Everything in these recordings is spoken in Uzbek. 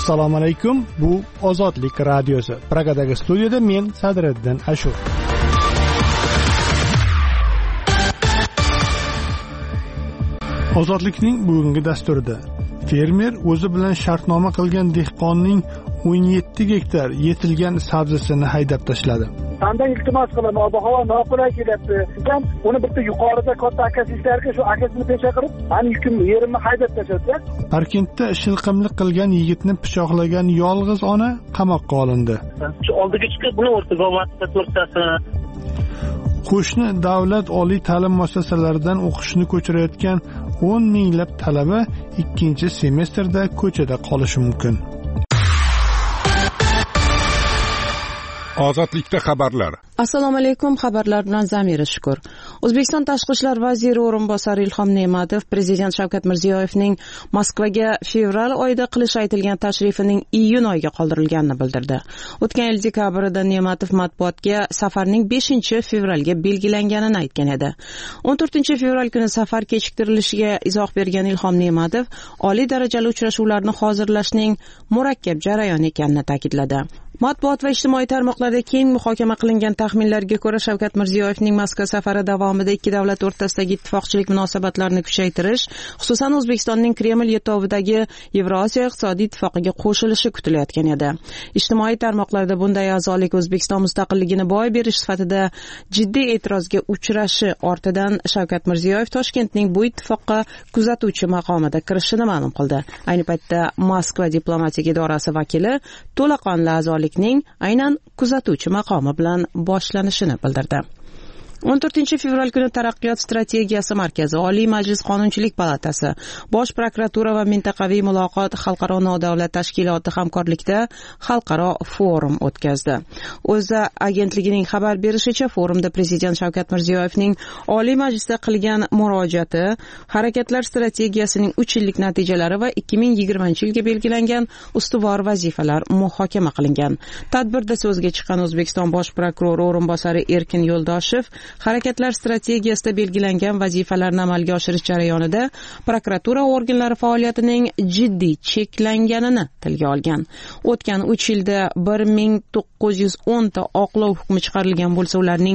Assalomu alaykum. Bu Ozodlik radiosi. Pragadagi studiyada men Sadriddin Ashur. Ozodlikning bugungi dasturida fermer o'zi bilan shartnoma qilgan dehqonning 17 gektar yetilgan sabzisini haydab tashladi. Sandan iltimos qilaman, ob-havo noqulay kelyapti. Ham uni bitta yuqorida katta akasi ishlarga shu akasini pecha qilib, meni yerimni haydab tashladi. Parkentda shilqimlik qilgan yigitni pichoqlagan yolg'iz ona qamoqqa olindi. Shu oldiga chiqib buni o'rtaga olmasda to'rttasini. Qo'shni davlat oliy ta'lim muassasalaridan o'qishni ko'chirayotgan 10 minglab talaba 2-semestrda ko'chada qolishi mumkin. Ozodlikda xabarlar. Assalomu alaykum, xabarlar bilan Zamira Shukur. O'zbekiston tashqi ishlar vaziri o'rinbosari Ilhom Ne'matov prezident Shavkat Mirziyoyevning Moskvaga fevral oyida qilish aytilgan tashrifining iyun oyiga qoldirilganini bildirdi. O'tgan yil dekabrda Ne'matov matbuotga safarning 5-fevralga belgilanganini aytgan edi. 14-fevral kuni safar kechiktirilishiga izoh bergan Ilhom Ne'matov oliy darajali uchrashuvlarni hozirlashning murakkab jarayon ekanini ta'kidladi. Matbuot va ijtimoiy tarmoqlarda keng muhokama qilingan taxminlarga ko'ra Shavkat Mirziyoyevning Moskva safari davomida ikki davlat o'rtasidagi ittifoqchilik munosabatlarini kuchaytirish, xususan O'zbekistonning Kreml yetovidagi Yevrosiyo iqtisodiy ittifoqiga qo'shilishi kutilayotgan edi. Ijtimoiy tarmoqlarda bunday a'zolik O'zbekiston mustaqilligini boy berish sifatida jiddiy e'tirozga uchrashi ortidan Shavkat Mirziyoyev Toshkentning bu ittifoqqa kuzatuvchi maqomida kirishini ma'lum qildi. Ayni paytda Moskva diplomatik idorasi vakili to'laqonli a'zolik aynan kuzatuvchi maqomi bilan boshlanishini bildirdi. 14-fevral kuni Taraqqiyot strategiyasi markazi, Oliy Majlis Qonunchilik palatasi, Bosh prokuratura va mintaqaviy muloqot xalqaro nodavlat tashkiloti hamkorlikda xalqaro forum o'tkazdi. O'zA agentligining xabar berishicha, forumda prezident Shavkat Mirziyoyevning Oliy Majlisda qilgan murojaati, harakatlar strategiyasining 3 yillik natijalari va 2020-yilga belgilangan ustuvor vazifalar muhokama qilingan. Tadbirda so'zga chiqqan O'zbekiston Bosh prokurori o'rinbosari Erkin Yo'ldoshev harakatlar strategiyasida belgilangan vazifalarni amalga oshirish jarayonida prokuratura organlari faoliyatining jiddiy cheklanganini tilga olgan. O'tgan 3 yilda 1910 ta oqlov hukmi chiqarilgan bo'lsa, ularning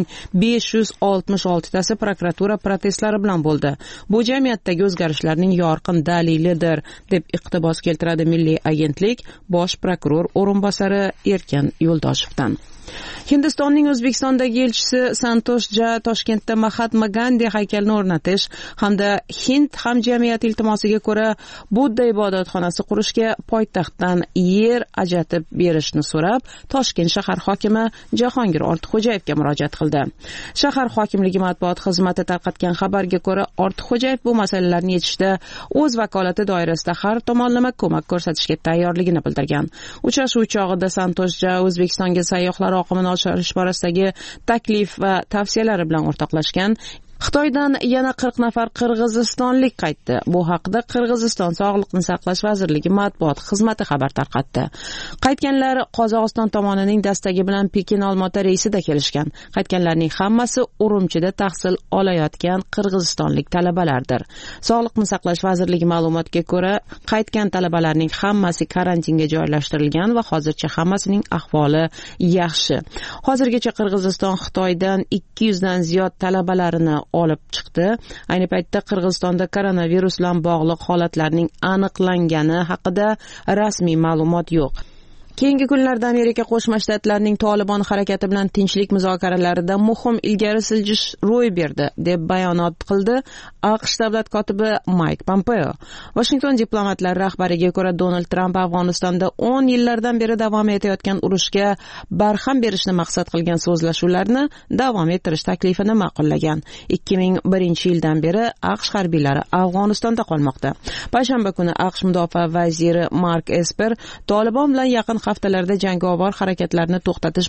566 tasi prokuratura protestlari bilan bo'ldi. Bu jamiyatdagi o'zgarishlarning yorqin dalilidir, deb iqtibos keltiradi Milliy agentlik bosh prokuror o'rinbosari Erkin Yo'ldoshevdan. Hindistonning O'zbekistondagi elchisi Santosh Jha Toshkentda Mahatma Gandhi haykalini o'rnatish hamda Hind hamjamiyati iltimosiga ko'ra Budda ibodatxonasi qurishga poytaxtdan yer ajratib berishni so'rab, Toshkent shahar hokimi Jahongir Ortiqxo'jayevga murojaat qildi. Shahar hokimligi matbuot xizmati tarqatgan xabarga ko'ra, Ortiqxo'jayev bu masalalarni yechishda o'z vakolati doirasida har tomonlama ko'mak ko'rsatishga tayyorligini bildirgan. Uchrashuv chog'ida Santosh Jha O'zbekistonga sayyohlar oqimini oshirish borasidagi taklif va tavsiyalari bilan o'rtoqlashgan. Xitoydan yana 40 nafar qirg'izistonlik qaytdi. Bu haqda Qirg'iziston Sog'liqni saqlash vazirligi matbuot xizmati xabar tarqatdi. Qaytganlar Qozog'iston tomonining dastagi bilan Pekin-Olmaota reysida kelishgan. Qaytganlarning hammasi Urumchida tahsil olayotgan qirg'izistonlik talabalardir. Sog'liqni saqlash vazirligi ma'lumotiga ko'ra, qaytgan talabalarning hammasi karantinga joylashtirilgan va hozircha hammasining ahvoli yaxshi. Hozirgacha Qirg'iziston Xitoydan 200 dan ziyod talabalarini olib chiqdi. Ayni paytda Qirg'izistonda koronavirus bilan bog'liq holatlarning aniqlangani haqida rasmiy ma'lumot yo'q. Keyingi kunlarda Amerika Qo'shma Shtatlarining Tolibon harakati bilan tinchlik muzokaralarida muhim ilgari siljish ro'y berdi, deb bayonot qildi AQSh davlat kotibi Mike Pompeo. Washington diplomatlari rahbariga ko'ra, Donald Tramp Afg'onistonda 10 yillardan beri davom etayotgan urushga barham berishni maqsad qilgan so'zlashuvlarni davom ettirish taklifini ma'qullagan. 2001-yildan beri AQSh harbiylari Afg'onistonda qolmoqda. Payshanba kuni AQSh mudofaa vaziri Mark Esper Tolibon bilan yaqin haftalarda jangovar harakatlarni to'xtatish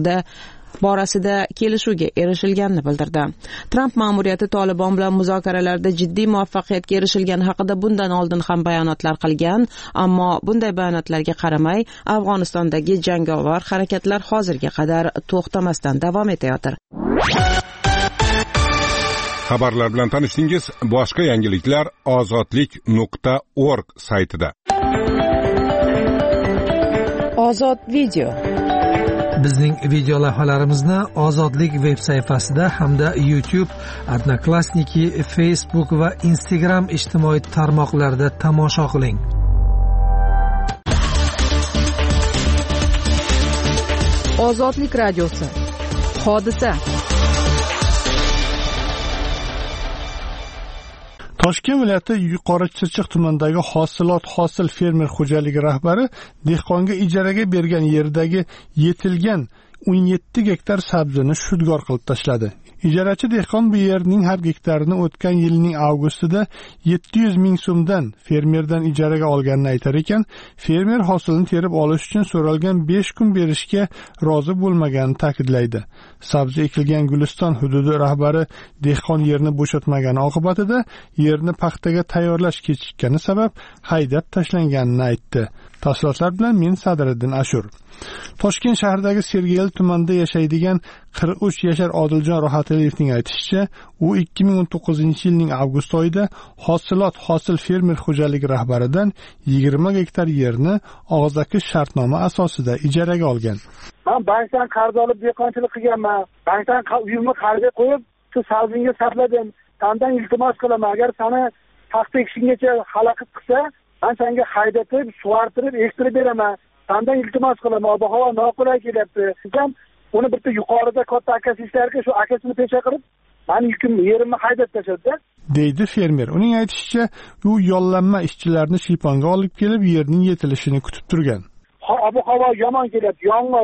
borasida kelishuvga erishilganini bildirdi. Tramp ma'muriyati Tolibon bilan muzokaralarda jiddiy muvaffaqiyatga erishilgani haqida bundan oldin ham bayonotlar qilgan, ammo bunday bayonotlarga qaramay, Afg'onistondagi jangovar harakatlar hozirga qadar to'xtamasdan davom etayotir. Xabarlar bilan tanishdingiz. Boshqa yangiliklar ozodlik.org saytida. Ozod video. Bizning video lavhalarimizni Ozodlik veb sayfasida hamda YouTube, Odnoklassniki, Facebook va Instagram ijtimoiy tarmoqlarida tomosha qiling. Ozodlik radiosi. Hodisa. Toshkent viloyati Yuqori Chirchiq tumanidagi hosil fermer xo'jaligi rahbari dehqonga ijaraga bergan yerdagi yetilgan 17 gektar sabzini shudgor qilib tashladi. Ijarachi dehqon bu yerning har gektarini o'tgan yilning avgustida 700 ming so'mdan fermerdan ijaraga olganini aytar ekan, fermer hosilni terib olish uchun so'ralgan 5 kun berishga rozi bo'lmaganini ta'kidlaydi. Sabzi ekilgan Guliston hududi rahbari dehqon yerni bo'shatmagani oqibatida yerni paxtaga tayyorlash kechikkani sabab haydab tashlanganini aytdi. Tafsilotlar bilan men Sadriddin Ashur. Toshkent shahridagi Sergeli tumanida yashaydigan 43 yashar Odiljon Rohataliyevning aytishicha, u 2019-yilning avgust oyida hosil fermer xo'jaligi rahbaridan 20 gektar yerni og'zaki shartnoma asosida ijaraga olgan. Men bankdan qarz olib dehqonchilik qilganman. Bankdan uyimni qarzga qo'yib, shu sabzingga sarfladim. Sendan iltimos qilaman, agar seni paxta ekishinggacha xalaqit qilsa, men senga haydatib, sug'ortirib, ektirib beraman. Sendan iltimos qilaman, ob-havo noqulay kelyapti. Sen uni bitta yuqorida katta akasi ishlarga shu akasini pesha qilib, meni yerimni haydab tashladi, deydi fermer. Uning aytishicha, u yollanma ishchilarni shiyponga olib kelib, yerning yetilishini kutib turgan. Ob-havo yomon kelyapti. Yomg'ir,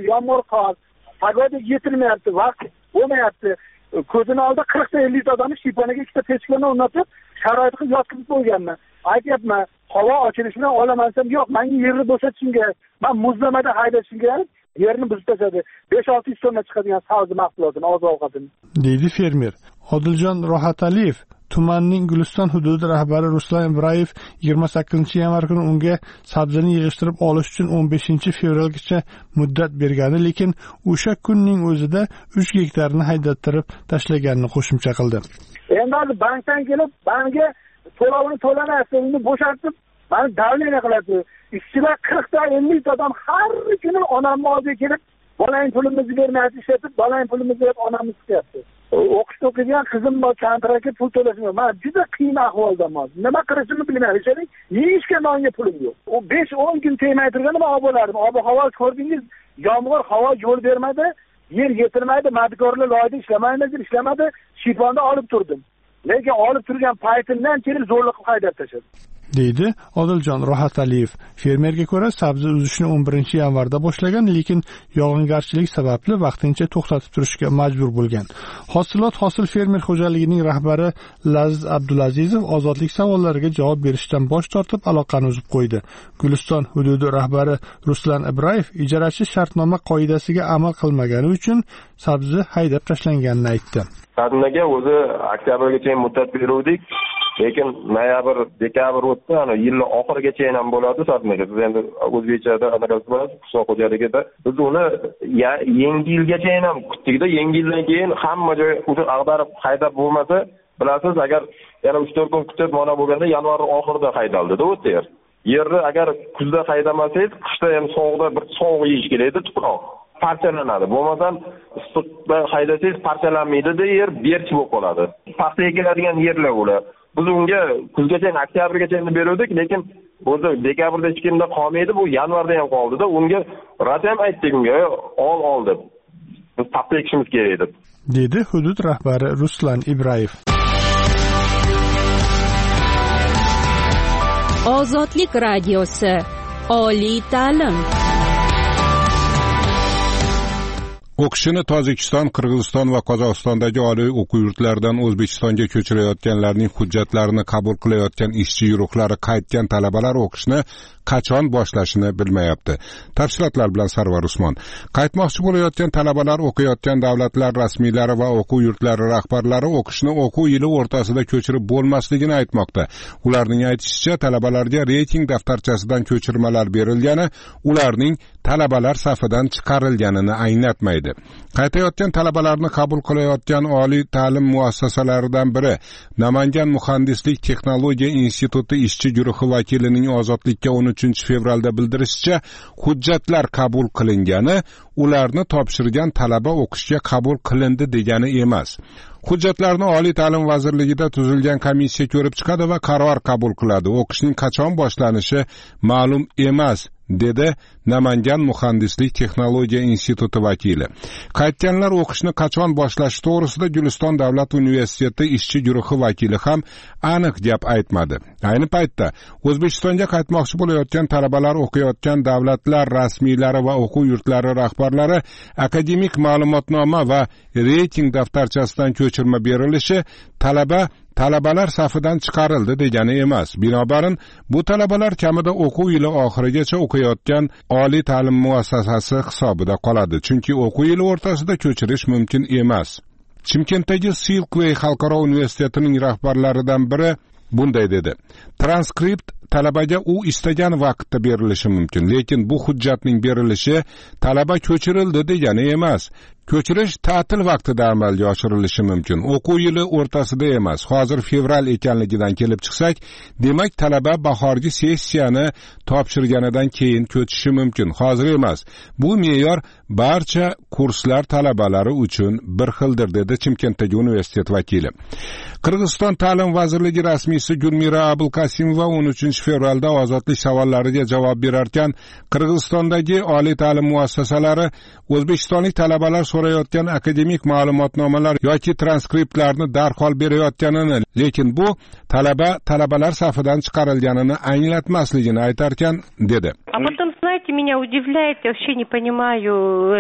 qor. Pagoda yetilmayapti, vaqt bo'lmayapti. Ko'zini oldida 40 ta 50 ta odamni shiyponaga ikkita pechkani o'rnatib, sharoitga yotkizib qo'yganman. Aytyapman, havo ochilishini olamansam, yo'q, menga yerni bo'shatishim kerak. Men muzlamada haydashim kerak. Yerni buzib tashladi. 5-6 so'mga chiqadigan sabzi mahsulotini, oziq-ovqatini, deydi fermer. Odiljon Rohataliyev tumanning Guliston hududi rahbari Ruslan Ibrayev 28-yanvar kuni unga sabzini yig'ishtirib olish uchun 15-fevralgacha muddat bergani, lekin o'sha kunning o'zida 3 gektarni haydattirib tashlaganini qo'shimcha qildi. Endi bankdan kelib, menga to'lovini to'lamayapti, uni bo'shatib, meni davleniya qiladi. Ishchilar 40 ta 50 ta odam har kuni onamni oldiga kelib, bolang pulimizni bermayapti, ishlatib, bolang pulimizni deb onamiz chiqyapti. O'qishda o'qigan qizim bor, kontraktga pul to'lashim yo'q. Men juda qiyin ahvoldaman. Nima qilishimni bilmayman. Yeyishga nonga pulim yo'q. U 5-10 kun tegmay turganda men olib bo'lardim. Ob-havo ko'rdingiz, yomg'ir, havo yo'l bermadi, yer yetilmaydi, madkorlar loyida ishlamadi, shiyponda olib turdim. Lekin olib turgan paytimdan kelib zo'rliq qilib haydab tashladi, deydi Odiljon Rohataliyev. Fermerga ko'ra, sabzi uzishni 11-yanvarda boshlagan, lekin yog'ingarchilik sababli vaqtincha to'xtatib turishga majbur bo'lgan. Hosil fermer xo'jaligining rahbari Laziz Abdulazizov ozodlik savollariga javob berishdan bosh tortib, aloqani uzib qo'ydi. Guliston hududi rahbari Ruslan Ibrayev ijarachi shartnoma qoidasiga amal qilmagani uchun sabzi haydab tashlanganini aytdi. Qadimdaga o'zi oktyabrgacha muddat beruvdik, lekin noyabr, dekabr o'tdi, ana yilning oxirigacha ham bo'ladi sotmaga. Siz endi O'zbekchada anaqasi bo'ladi, qishloq xo'jaligida biz uni yangi yilgacha ham kutdik-da, yangi yildan keyin hamma joy o'zi ag'darib haydab bo'lmasa, bilasiz, agar yana 3-4 kun kutib mana bo'lganda yanvar oxirida haydaldi-da o'tdi yer. Yerni agar kuzda haydamasangiz, qishda ham sovuqda bir sovuq yeyish kerakda, tuproq parchalanadi. Bo'lmasam issiqda haydasangiz parchalanmaydi-da, yer berk bo'lib qoladi. Paxta ekiladigan yerlar ular. Biz unga kuzgacha, oktyabrgacha beruvdik, lekin o'zi dekabrda hech kimda qolmaydi, bu yanvarda ham qoldi-da. Unga rad ham aytdik unga, ol deb. Biz paxta ekishimiz kerak deb, dedi hudud rahbari Ruslan Ibrayev. Ozodlik radiosi. Oliy ta'lim. O'qishini Tojikiston, Qirg'iziston va Qozog'istondagi oliy o'quv yurtlaridan O'zbekistonga ko'chirayotganlarning hujjatlarini qabul qilayotgan ishchi guruhlari qaytgan talabalar o'qishni qachon boshlashini bilmayapti. Tafsilotlar bilan Sarvar Usmon. Qaytmoqchi bo'layotgan talabalar o'qiyotgan davlatlar rasmiylari va o'quv yurtlari rahbarlari o'qishni o'quv yili o'rtasida ko'chirib bo'lmasligini aytmoqda. Ularning aytishicha, talabalarga reyting daftarchasidan ko'chirmalar berilgani, ularning talabalar safidan chiqarilganini anglatmaydi. Qaytayotgan talabalarni qabul qilayotgan oliy ta'lim muassasalaridan biri Namangan muhandislik texnologiya instituti ishchi guruhi vakilining Ozodlikka 13 13-fevralda bildirishicha, hujjatlar qabul qilingani ularni topshirgan talaba o'qishga qabul qilindi degani emas. Hujjatlarni Oliy ta'lim vazirligida tuzilgan komissiya ko'rib chiqadi va qaror qabul qiladi. O'qishning qachon boshlanishi ma'lum emas, dedi Namangan muhandislik texnologiya instituti vakili. Qaytganlar o'qishni qachon boshlashi to'g'risida Guliston davlat universiteti ishchi guruhi vakili ham aniq gap aytmadi. Ayni paytda O'zbekistonga qaytmoqchi bo'layotgan talabalar o'qiyotgan davlatlar rasmiylari va o'quv yurtlari rahbarlari akademik ma'lumotnoma va reyting daftarchasidan ko'chirma berilishi talabalar safidan chiqarildi degani emas. Binobarin, bu talabalar kamida o'quv yili oxirigacha o'qiyotgan oliy ta'lim muassasasi hisobida qoladi, chunki o'quv yili o'rtasida ko'chirish mumkin emas. Chimkentdagi Silkway xalqaro universitetining rahbarlaridan biri bunday dedi: transkript talabaga u istagan vaqtda berilishi mumkin, lekin bu hujjatning berilishi talaba ko'chirildi degani emas. Ko'chirish ta'til vaqtida amalga oshirilishi mumkin, o'quv yili o'rtasida emas. Hozir fevral ekanligidan kelib chiqsak, demak talaba bahorgi sessiyani topshirganidan keyin ko'chishi mumkin, hozir emas. Bu me'yor barcha kurslar talabalari uchun bir xildir, dedi Chimkentdagi universitet vakili. Qirg'iziston ta'lim vazirligi rasmiysi Gulmira Abulqasimova 13-fevralda ozodlik savollariga javob berarkan, Qirg'izistondagi oliy ta'lim muassasalari o'zbekistonlik talabalar so'rayotgan akademik ma'lumotnomalar yoki transkriptlarni darhol berayotganini, lekin bu talabalar safidan chiqarilganini anglatmasligini aytarkan, dedi. А потом, знаете, меня удивляет, я вообще не понимаю,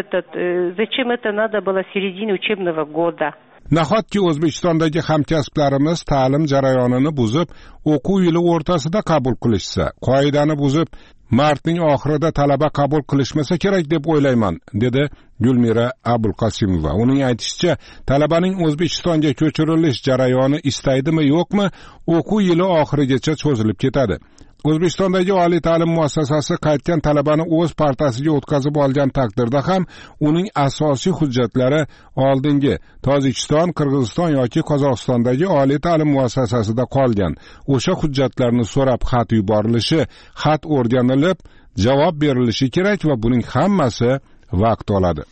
зачем это надо было в середине учебного года. Nahotki O'zbekistondagi hamkasblarimiz ta'lim jarayonini buzib, o'quv yili o'rtasida qabul qilishsa, qoidani buzib, martning oxirida talaba qabul qilishmasa kerak deb o'ylayman, dedi Gulmira Abulqasimova. Uning aytishicha, talabaning O'zbekistonga ko'chirilish jarayoni istaydimi yo'qmi, o'quv yili oxirigacha cho'zilib ketadi. O'zbekistondagi oliy ta'lim muassasasi qaytgan talabani o'z partasiga o'tkazib olgan taqdirda ham uning asosiy hujjatlari oldingi Tojikiston, Qirg'iziston yoki Qozog'istondagi oliy ta'lim muassasasida qolgan. O'sha hujjatlarni so'rab xat yuborilishi, xat o'rganilib, javob berilishi kerak va buning hammasi vaqt oladi.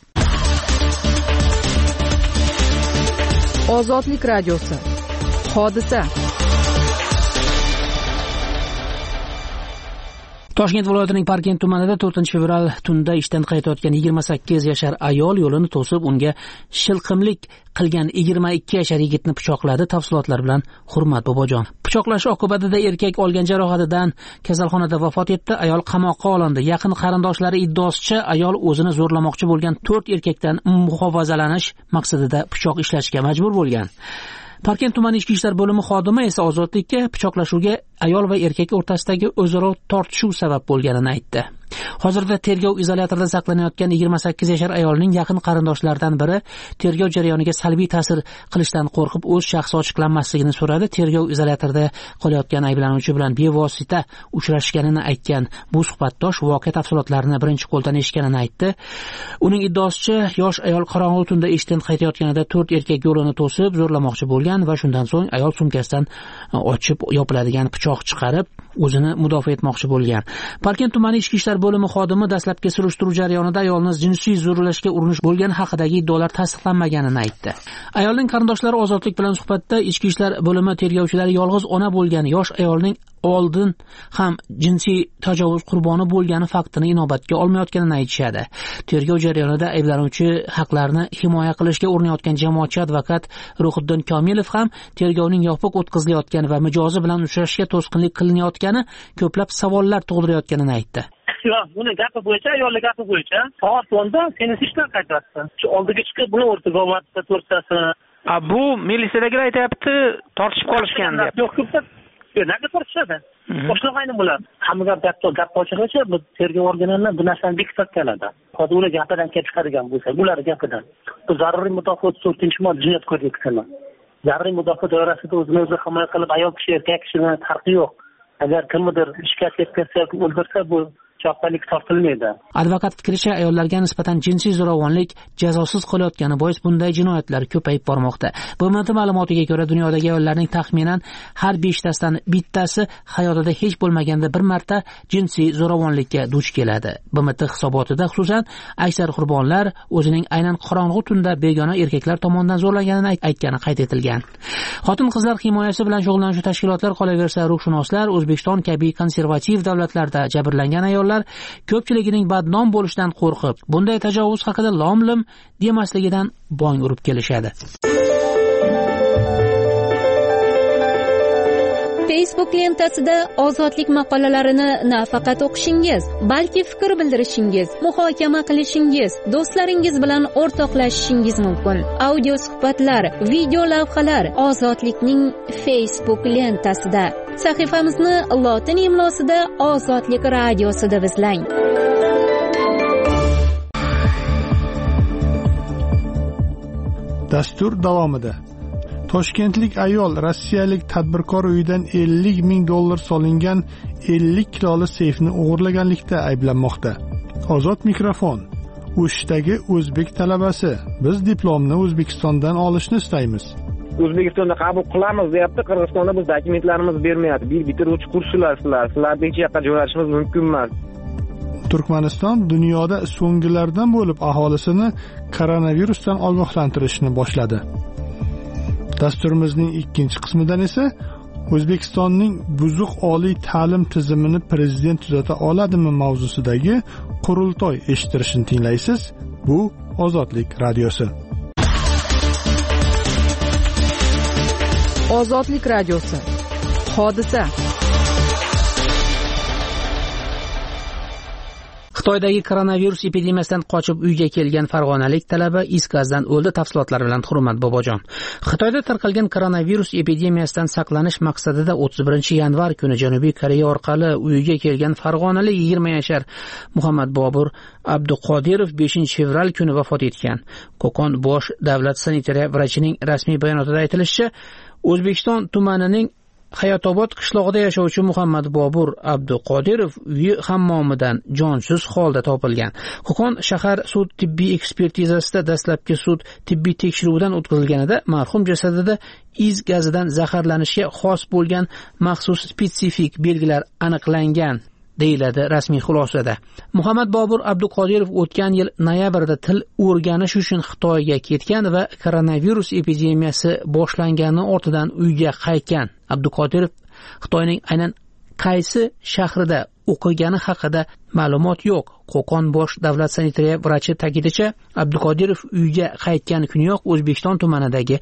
Ozodlik radiosi. Hodisa. Toshkent viloyatining Parkent tumanida 4-fevral tunda ishdan qaytayotgan 28 yashar ayol yo'lini to'sib, unga shilqimlik qilgan 22 yashar yigitni pichoqladi. Tafsilotlar bilan Hurmat Bobojon. Pichoqlash oqibatida erkak olgan jarohatidan kasalxonada vafot etdi. Ayol qamoqqa olindi. Yaqin qarindoshlari iddaosicha, ayol o'zini zo'rlamoqchi bo'lgan 4 erkakdan muhofazalanish maqsadida pichoq ishlashga majbur bo'lgan. Parkent tumani ichki ishlar bo'limi xodimi esa ozodlikka pichoqlashuvga ayol va erkak o'rtasidagi o'zaro tortishuv sabab bo'lganini aytdi. Hozirda tergov izolyatorida saqlanayotgan 28 yashar ayolning yaqin qarindoshlaridan biri tergov jarayoniga salbiy ta'sir qilishdan qo'rqib o'z shaxsi ochiqlanmasligini so'radi. Tergov izolyatorida qolayotgan ayblanuvchi bilan bevosita uchrashganini aytgan bu suhbatdosh voqea tafsilotlarini birinchi qo'ldan eshitganini aytdi. Uning iddaosicha, yosh ayol qorong'u tunda ishdan qaytayotganida 4 erkak yo'lini to'sib zo'rlamoqchi bo'lgan va shundan so'ng ayol sumkasidan ochib yopiladigan pichoq chiqarib o'zini mudofaa etmoqchi bo'lgan. Parkent tumani ichki ishlar bo'limi xodimi dastlabki surishtiruv jarayonida ayolni jinsiy zo'rlashga urinish bo'lgani haqidagi iddaolar tasdiqlanmaganini aytdi. Ayolning qarindoshlari Ozodlik bilan suhbatda ichki ishlar bo'limi tergovchilari yolg'iz ona bo'lgan yosh ayolning oldin ham jinsiy tajovuz qurboni bo'lgani faktini inobatga olmayotganini aytishadi. Tergov jarayonida ayblanuvchi haqlarini himoya qilishga urinayotgan jamoatchi advokat Ruhiddin Komilov ham tergovning yopiq o'tkazilayotgani va mijozi bilan uchrashishga to'sqinlik qilinayotgani ko'plab savollar tug'dirayotganini aytdi. Buni gapi bo'yicha, ayolning gapi bo'yicha soat 10da seni ishdan qaytaryapti. Shu oldiga chiqib buni o'rtaga olmasdan to'rttasi. Bu militsiyadagilar aytayapti, tortishib qolishgan deb. Yo'q, nega tortishadi? Boshqa qayni bo'ladi? Hamma gap ochiqlicha bu tergov organlari bu narsani bekitayotganlar. Hozir ular gapidan kelib chiqadigan bo'lsa, ular gapidan. Bu zaruriy mudofaa 4-modda Jinoyat kodeksining. Zaruriy mudofaa doirasida o'zini o'zi himoya qilib ayol kishi erkak kishidan farqi yo'q. Agar kimdir shikast yetkazsa yoki o'ldirsa, bu haftalik tortilmaydi. Advokat fikricha, ayollarga nisbatan jinsiy zo'ravonlik jazosiz qolayotgani bois bunday jinoyatlar ko'payib bormoqda. BMT ma'lumotiga ko'ra, dunyodagi ayollarning taxminan har 5tasidan bittasi hayotida hech bo'lmaganda bir marta jinsiy zo'ravonlikka duch keladi. BMT hisobotida xususan aksar qurbonlar o'zining aynan qorong'u tunda begona erkaklar tomonidan zo'rlanganini aytgani qayd etilgan. Xotin-qizlar himoyasi bilan shug'ullanuvchi tashkilotlar, qolaversa ruhshunoslar, O'zbekiston kabi konservativ davlatlarda jabrlangan ayollar ko'pchiligining badnom bo'lishidan qo'rqib, bunday tajovuz haqida lom-lim demasligidan bong urib kelishadi. Facebook lentasida ozodlik maqolalarini nafaqat o'qishingiz, balki fikr bildirishingiz, muhokama qilishingiz, do'stlaringiz bilan o'rtoqlashishingiz mumkin. Audio suhbatlar, video lavhalar Ozodlikning Facebook lentasida. Sahifamizni lotin imlosida Ozodlik radiosida izlang. Dastur davomida Toshkentlik ayol rossiyalik tadbirkor uyidan $50,000 solingan 50 kiloli seyfni o'g'irlaganlikda ayblanmoqda. Ozod mikrofon. O'shdagi o'zbek talabasi: biz diplomni O'zbekistondan olishni istaymiz. O'zbekistonda qabul qilamiz deyapti, Qirg'izistonda biz dokumentlarimiz bermayapti. Bir bitiruvchi kurslar sizlarni hech yoqqa jo'natishimiz mumkin emas. Turkmaniston dunyoda so'nggilardan bo'lib aholisini koronavirusdan ogohlantirishni boshladi. Dasturimizning ikkinchi qismidan esa O'zbekistonning buzuq oliy ta'lim tizimini prezident tuzata oladimi mavzusidagi qurultoy eshittirishini tinglaysiz. Bu Ozodlik radiosi. Ozodlik radiosi. Hodisa. Xitoydagi koronavirus epidemiyasidan qochib uyga kelgan farg'onalik talaba is gazdan o'ldi. Tafsilotlar bilan Hurmat Bobojon. Xitoyda tarqalgan koronavirus epidemiyasidan saqlanish maqsadida 31 yanvar kuni Janubiy Koreya orqali uyiga kelgan farg'onalik 20 yashar Muhammad Bobur Abduqodirov 5 fevral kuni vafot etgan. Qo'qon bosh davlat sanitariya vrachining rasmiy bayonotida aytilishicha, O'zbekiston tumanining Hayotobod qishlog'ida yashovchi Muhammad Bobur Abduqodirov uyi hammomidan jonsiz holda topilgan. Qo'qon shahar sud tibbiy ekspertizasida dastlabki sud tibbiy tekshiruvidan o'tkazilganida marhum jasadida is gazidan zaharlanishga xos bo'lgan maxsus spetsifik belgilar aniqlangan, deyiladi rasmiy xulosada. Muhammad Bobur Abduqodirov o'tgan yil noyabrda til o'rganish uchun Xitoyga ketgan va koronavirus epidemiyasi boshlanganining ortidan uyga qaytgan. Abduqodirov Xitoyning aynan qaysi shahrida o'qigani haqida ma'lumot yo'q. Qo'qon bosh davlat sanitariya vrachi ta'kidicha, Abduqodirov uyga qaytgan kuniyoq O'zbekiston tumanidagi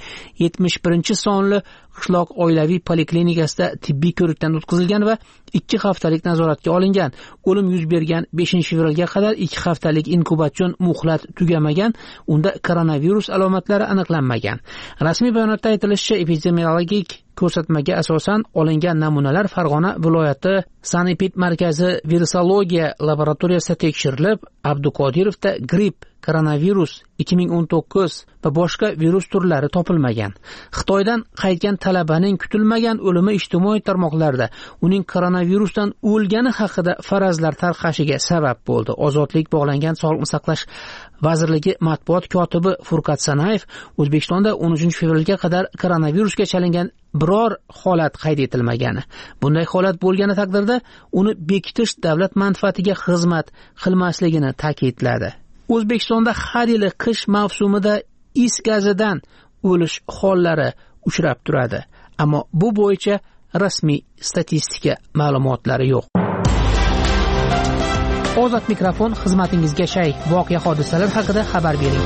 71-sonli qishloq oilaviy poliklinikasida tibbiy ko'rikdan o'tkazilgan va 2 haftalik nazoratga olingan. O'lim yuz bergan 5-fevralga qadar 2 haftalik inkubatsion muhlat tugamagan, unda koronavirus alomatlari aniqlanmagan. Rasmiy bayonotda aytilishicha, epidemiologik ko'rsatmaga asosan olingan namunalar Farg'ona viloyati Sanepid markazi virusologiya laboratoriyasida tekshirilib, Abduqodirovda gripp, koronavirus, 2019 va boshqa virus turlari topilmagan. Xitoydan qaytgan talabaning kutilmagan o'limi ijtimoiy tarmoqlarda uning koronavirusdan o'lgani haqida farazlar tarqashiga sabab bo'ldi. Ozodlik bog'langan Sog'liqni saqlash vazirligi matbuot kotibi Furqat Sanayev O'zbekistonda 13 fevralga qadar koronavirusga chalingan biror holat qayd etilmagani, bunday holat bo'lgani taqdirda uni bekitish davlat manfaatiga xizmat qilmasligini ta'kidladi. O'zbekistonda har yili qish mavsumida is gazidan o'lish hollari uchrab turadi, ammo bu bo'yicha rasmiy statistika ma'lumotlari yo'q. Ozod mikrofon xizmatingizga shay. Voqea hodisalar haqida xabar bering.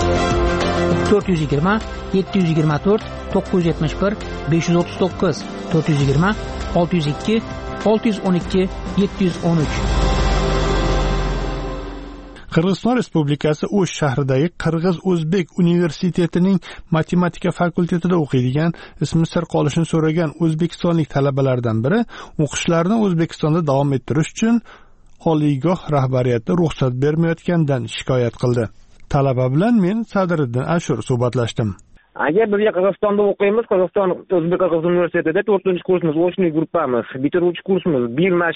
420 724 971 539 420 602 612 713. Qirg'iziston Respublikasi O'sh shahridagi Qirg'iz-O'zbek universitetining matematika fakultetida o'qiydigan, ismi sir qolishini so'ragan o'zbekistonlik talabalardan biri o'qishlarini O'zbekistonda davom ettirish uchun oliygoh rahbariyati ruxsat bermayotganidan shikoyat qildi. Talaba bilan men Sadriddin Ashur suhbatlashdim. Agar biz Qirg'izistonda o'qiymiz, Qirg'iziston O'zbek Qirg'iz universitetida 4-kursimiz, o'shni gruppamiz, bitiruvchi kursimiz. Bir mana shu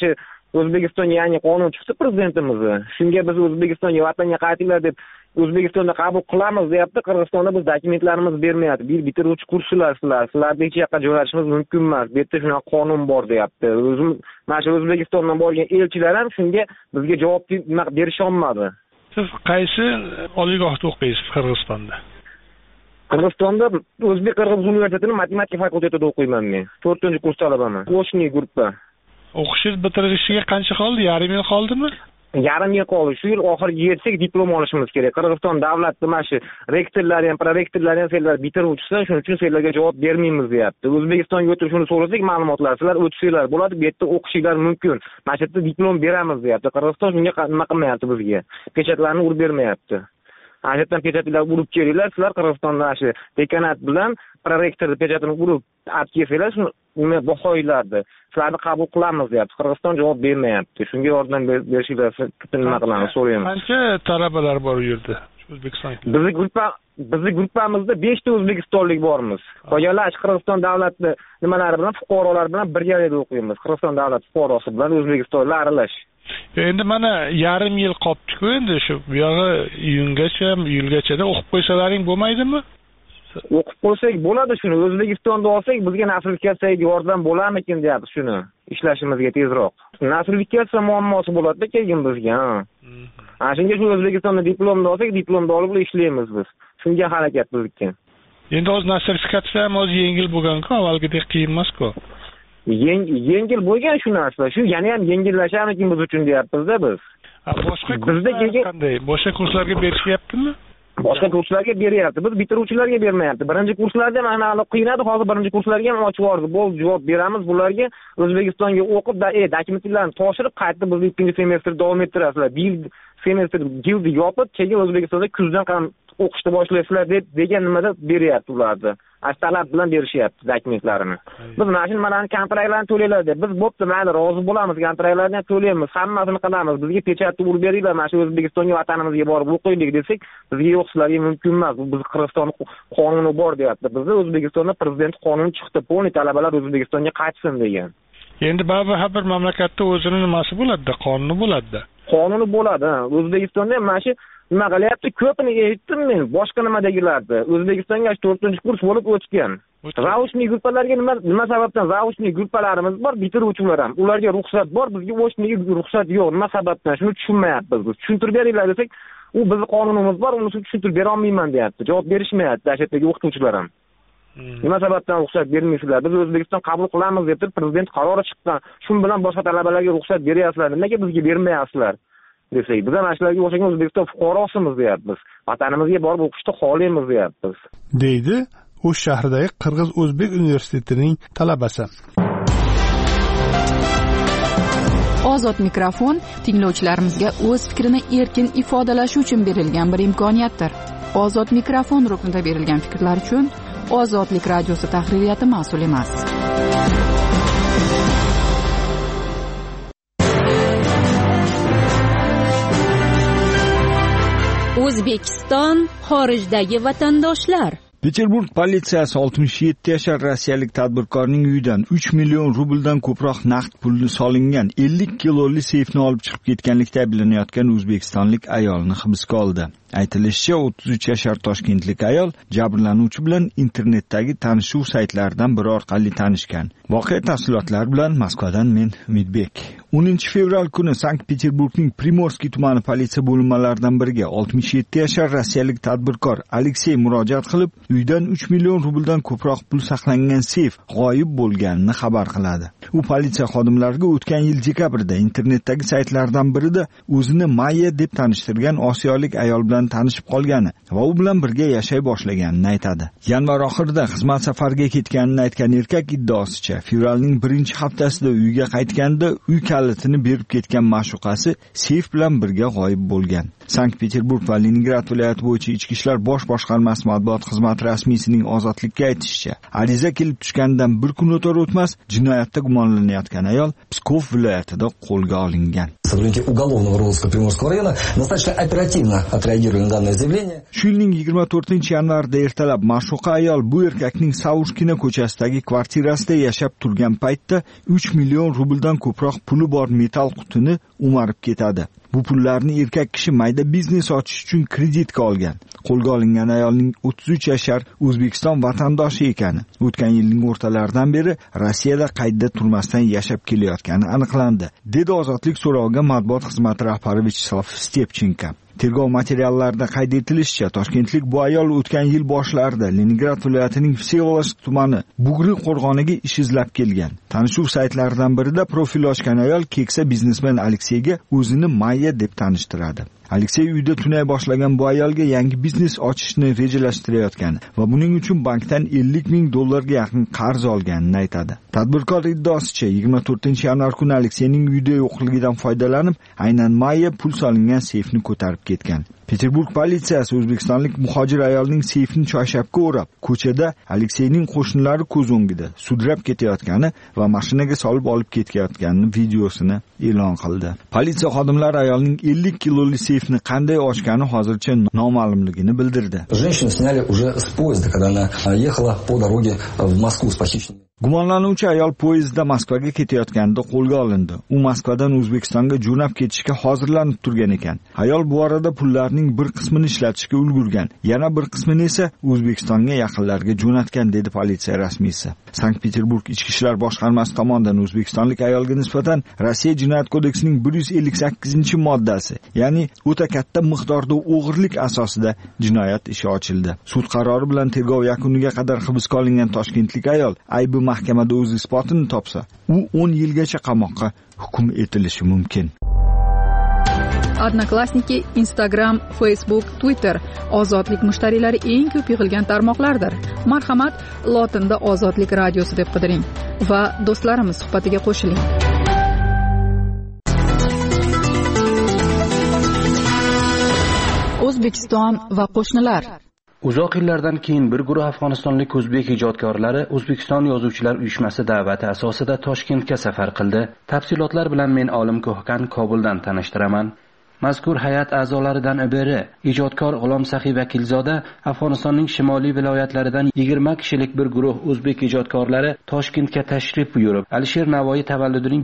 O'zbekistonga yangi qonun chiqdi prezidentimizni. Shunga biz O'zbekistonga vatanga qaytinglar deb O'zbekistonda qabul qilamiz deyapti. Qirg'izistonda biz dokumentlarimiz bermayapti. Bitiruvchi kurslar sizlarni hech yoqqa jo'natishimiz mumkin emas. Bu yerda shunaqa qonun bor deyapti. O'zim mana shu O'zbekistondan borgan elchilar ham shunga bizga javob berisha olmadi. Siz qaysi oliygohda o'qiysiz Qirg'izistonda? Qirg'izistonda O'zbek-Qirg'iz universitetining matematika fakultetida o'qiyman men. 4-kurs talabaman. Qo'shni guruhda. O'qishingiz bitirishiga qancha qoldi? Yarim yil qoldimi? Yarim yil qoldi. Shu yil oxiriga yetsak diplom olishimiz kerak. Qirg'iziston davlati mana shu rektorlar ham, prorektorlar ham sizlar bitiruvchisiz, shuning uchun sizlarga javob bermaymiz deyapti. O'zbekistonga o'tib shuni so'rasak ma'lumotlar sizlar o'tsanglar bo'ladi, bu yerda o'qishinglar mumkin. Mana shu yerda diplom beramiz deyapti. Qirg'iziston shunga nima qilmayapti bizga. Pechatlarni urib bermayapti. Ajatdan pechatlar urib kelinglar, sizlar Qirg'izistonda shu dekanat bilan prorektor pechatini urib olib kelsanglar, shuni nima bahoylardi. Sizlarni qabul qilamiz deyapti. Qirg'iziston javob bermayapti. Shunga yordam berishinglarni nima qilamiz so'raymiz. Qancha talabalar bor u yerda? O'zbekistonda. Bizning guruhimizda 5 ta o'zbekistonlik bormiz. Qolganlar Qirg'iziston davlati nimalari bilan fuqarolar bilan birgalikda o'qiymiz. Qirg'iziston davlati fuqarosi bilan o'zbekistonlik aralash. Endi mana yarim yil qolibdi-ku, endi shu bu yog'i iyulgachada o'qib qo'ysalaring bo'lmaydimi? O'qib qo'ysak bo'ladi shuni. O'zbekistonda olsak bizga nostrifikatsiyaga yordam bo'larmikin deyapti shuni. Ishlashimizga tezroq. Nostrifikatsiya muammosi bo'ladi-da keyin bizga. Shunga shu O'zbekistonda diplomni olsak, diplomni olib ishlaymiz biz. Shunga harakat bizga. Endi o'z nostrifikatsiya ham o'z yengil bo'lgan-ku, avvalgidek qiyin emas-ku. Yengil bo'lgan shu narsa. Shu yana ham yengillasharmikin biz uchun deyapmiz-da biz. Boshqa kurslar qanday? Boshqa kurslarga berishyaptimi? Boshqa kurslarga beryapti. Biz bitiruvchilarga bermayapti. Birinchi kurslarda mana hali qiynadi, hozir birinchi kurslarga ham ochib yubordi. Bo'l javob beramiz bularga. O'zbekistonga o'qib, dokumentlarni topshirib, qaytib bizni ikkinchi semestr davom ettirasizlar. Bir semestr yilni yopib, keyin O'zbekistonda kuzdan ham o'qishni boshlaysizlar deb degan nimada beryapti ularni. Talab bilan berishyapti dokumentlarini. Biz mana shu nimalarni kontraktlarni to'laylar deb biz bo'pti, mayli rozi bo'lamiz, kontraktlarni to'laymiz, hammasini qilamiz. Bizga pechatni urib beringlar, mana shu O'zbekistonga vatanimizga borib o'qiylik desak, bizga yo'q, sizlarga mumkin emas. Bu biz Qirg'iziston qonuni bor deyapti. Bizda O'zbekistonda prezident qonuni chiqdi, polni talabalar O'zbekistonga qaytsin degan. Endi har bir mamlakatda o'zining nimasi bo'ladi-da, qonuni bo'ladi-da. Qonuni bo'ladi. O'zbekistonda mana shu nima qilyapti? Ko'pini aytdim men, boshqa nimadagilardi. O'zbekistonga 4-kurs bo'lib o'tgan. Zaochniy gruppalarga nima sababdan zaochniy gruppalarimiz bor, bitiruvchilar ham. Ularga ruxsat bor, bizga ochniy ruxsat yo'q. Nima sababdan? Shuni tushunmayapmiz biz. Tushuntirib beringlar desak, u bizning qonunimiz bor, uni tushuntirib bera olmayman deyapti. Javob berishmayapti dashatdagi o'qituvchilar ham. Nima sababdan ruxsat bermaysizlar? Biz O'zbekiston qabul qilamiz deb prezident qarori chiqqan. Shu bilan boshqa talabalarga ruxsat beryapsizlar. Nimaga bizga bermayapsizlar? Desak, biz ham shularga o'xshagan O'zbekiston fuqarosimiz deyapmiz. Vatanimizga borib o'qishni xohlaymiz deyapmiz. Deydi O'sh shahridagi Qirg'iz O'zbek universitetining talabasi. Ozod mikrofon tinglovchilarimizga o'z fikrini erkin ifodalashi uchun berilgan bir imkoniyatdir. Ozod mikrofon ruknida berilgan fikrlar uchun Ozodlik radiosi tahririyati mas'ul emas. O'zbekiston xorijdagi vatandoshlar. Peterburg politsiyasi 67 yashar rossiyalik tadbirkorning uyidan 3 million rubldan ko'proq naqd pulni solingan 50 kiloli seyfni olib chiqib ketganlikda ayblanayotgan o'zbekistonlik ayolni hibsga oldi. Aytilishicha, 33 yashar toshkentlik ayol jabrlanuvchi bilan internetdagi tanishuv saytlaridan biri orqali tanishgan. Voqea tafsilotlari bilan Moskvadan men Umidbek. 10 fevral kuni Sankt-Peterburgning Primorskiy tumani politsiya bo'linmalaridan biriga 67 yashar rossiyalik tadbirkor Aleksey murojaat qilib, uydan 3 million rubldan ko'proq pul saqlangan seyf g'oyib bo'lganini xabar qiladi. U politsiya xodimlariga o'tgan yil dekabrda internetdagi saytlardan birida o'zini Maya deb tanishtirgan osiyolik ayol bilan tanishib qolgani va u bilan birga yashay boshlaganini aytadi. Yanvar oxirida xizmat safariga ketganini aytgan erkak iddaosicha, fevralning 1-haftasida uyiga qaytganda uy kalitini berib ketgan ma'shuqasi seyf bilan birga g'oyib bo'lgan. Sankt-Peterburg va Leningrad viloyati bo'yicha Ichki ishlar bosh boshqarmasi matbuot xizmati rasmiysining ozodlikka aytishicha, ariza kelib tushganidan bir kun o'tar-o'tmas jinoyatda gumonlanayotgan ayol Pskov viloyatida qo'lga olingan. Сотрудники уголовного розыска Приморского района достаточно оперативно отреагировали на данное заявление. Shu yilning 24-yanvarda ertalab ma'shuqa ayol bu erkakning Saushkina ko'chasidagi kvartirasida yashab turgan paytda 3 million rubldan ko'proq puli bor metall qutini o'marib ketadi. Bu pullarni erkak kishi mayda biznes ochish uchun kreditga olgan. Qo'lga olingan ayolning 33 yashar O'zbekiston vatandoshi ekani, o'tgan yilning o'rtalaridan beri Rossiyada qaydda turmasdan yashab kelayotgani aniqlandi, dedi Ozodlik so'roviga matbuot xizmati rahbari Vyacheslav Stepchenko. Tergov materiallarida qayd etilishicha, toshkentlik bu ayol o'tgan yil boshlarida Leningrad viloyatining Vsevolozhsk tumani Bugri qo'rg'oniga ish izlab kelgan. Tanishuv saytlaridan birida profil ochgan ayol keksa biznesmen Alekseyga o'zini Maya deb tanishtiradi. Aleksey uyda tunay boshlagan bu ayolga yangi biznes ochishni rejalashtirayotgani va buning uchun bankdan $50,000 ga yaqin qarz olganini aytadi. Tadbirkor iddaosicha 24-yanvar kuni Alekseyning uyda yo'qligidan foydalanib, aynan Maya pul solingan seyfni ko'tarib ketgan. Peterburg politsiyasi o'zbekistonlik muhojir ayolning seyfini choyshabga o'rab, ko'chada Alekseyning qo'shnilari ko'z o'ngida sudrab ketayotgani va mashinaga solib olib ketayotganini videosini e'lon qildi. Politsiya xodimlari ayolning 50 kiloli seyfni qanday ochgani hozircha noma'lumligini bildirdi. Женщину сняли уже с поезда, когда она ехала по дороге в Москву с похищенными. Gumonlanuvchi ayol poyezdda Moskvaga ketayotganida qo'lga olindi. U Moskvadan O'zbekistonga jo'nab ketishga hozirlanib turgan ekan. Ayol bu orada pullarning bir qismini ishlatishga ulgurgan, yana bir qismini esa O'zbekistonga yaqinlarga jo'natgan, dedi politsiya rasmiysi. Sankt-Peterburg ichki ishlar boshqarmasi tomonidan o'zbekistonlik ayolga nisbatan Rossiya jinoyat kodeksining 158-moddasi, ya'ni o'ta katta miqdorda o'g'irlik asosida jinoyat ishi ochildi. Sud qarori bilan tergov yakuniga qadar hibsga olingan toshkentlik ayol aybi mahkamada o'z isbotini topsa, u 10 yilgacha qamoqqa hukm etilishi mumkin. Odnoklassniki, Instagram, Facebook, Twitter ozodlik mushtariylari eng ko'p yig'ilgan tarmoqlardir. Marhamat, lotinda Ozodlik radiosi deb qidiring va do'stlarimiz suhbatiga qo'shiling. O'zbekiston va qo'shnilar. Uzoq yillardan keyin bir guruh afg'onistonlik o'zbek ijodkorlari O'zbekiston Yozuvchilar uyushmasi da'vati asosida Toshkentga safar qildi. Tafsilotlar bilan men Olim Ko'hkan Kobuldan tanishtiraman. Mazkur hay'at a'zolaridan biri ijodkor G'ulom Saxiy Vakilzoda Afg'onistonning shimoliy viloyatlaridan 20 kishilik bir guruh o'zbek ijodkorlari Toshkentga tashrif buyurib, Alisher Navoiy tavalludining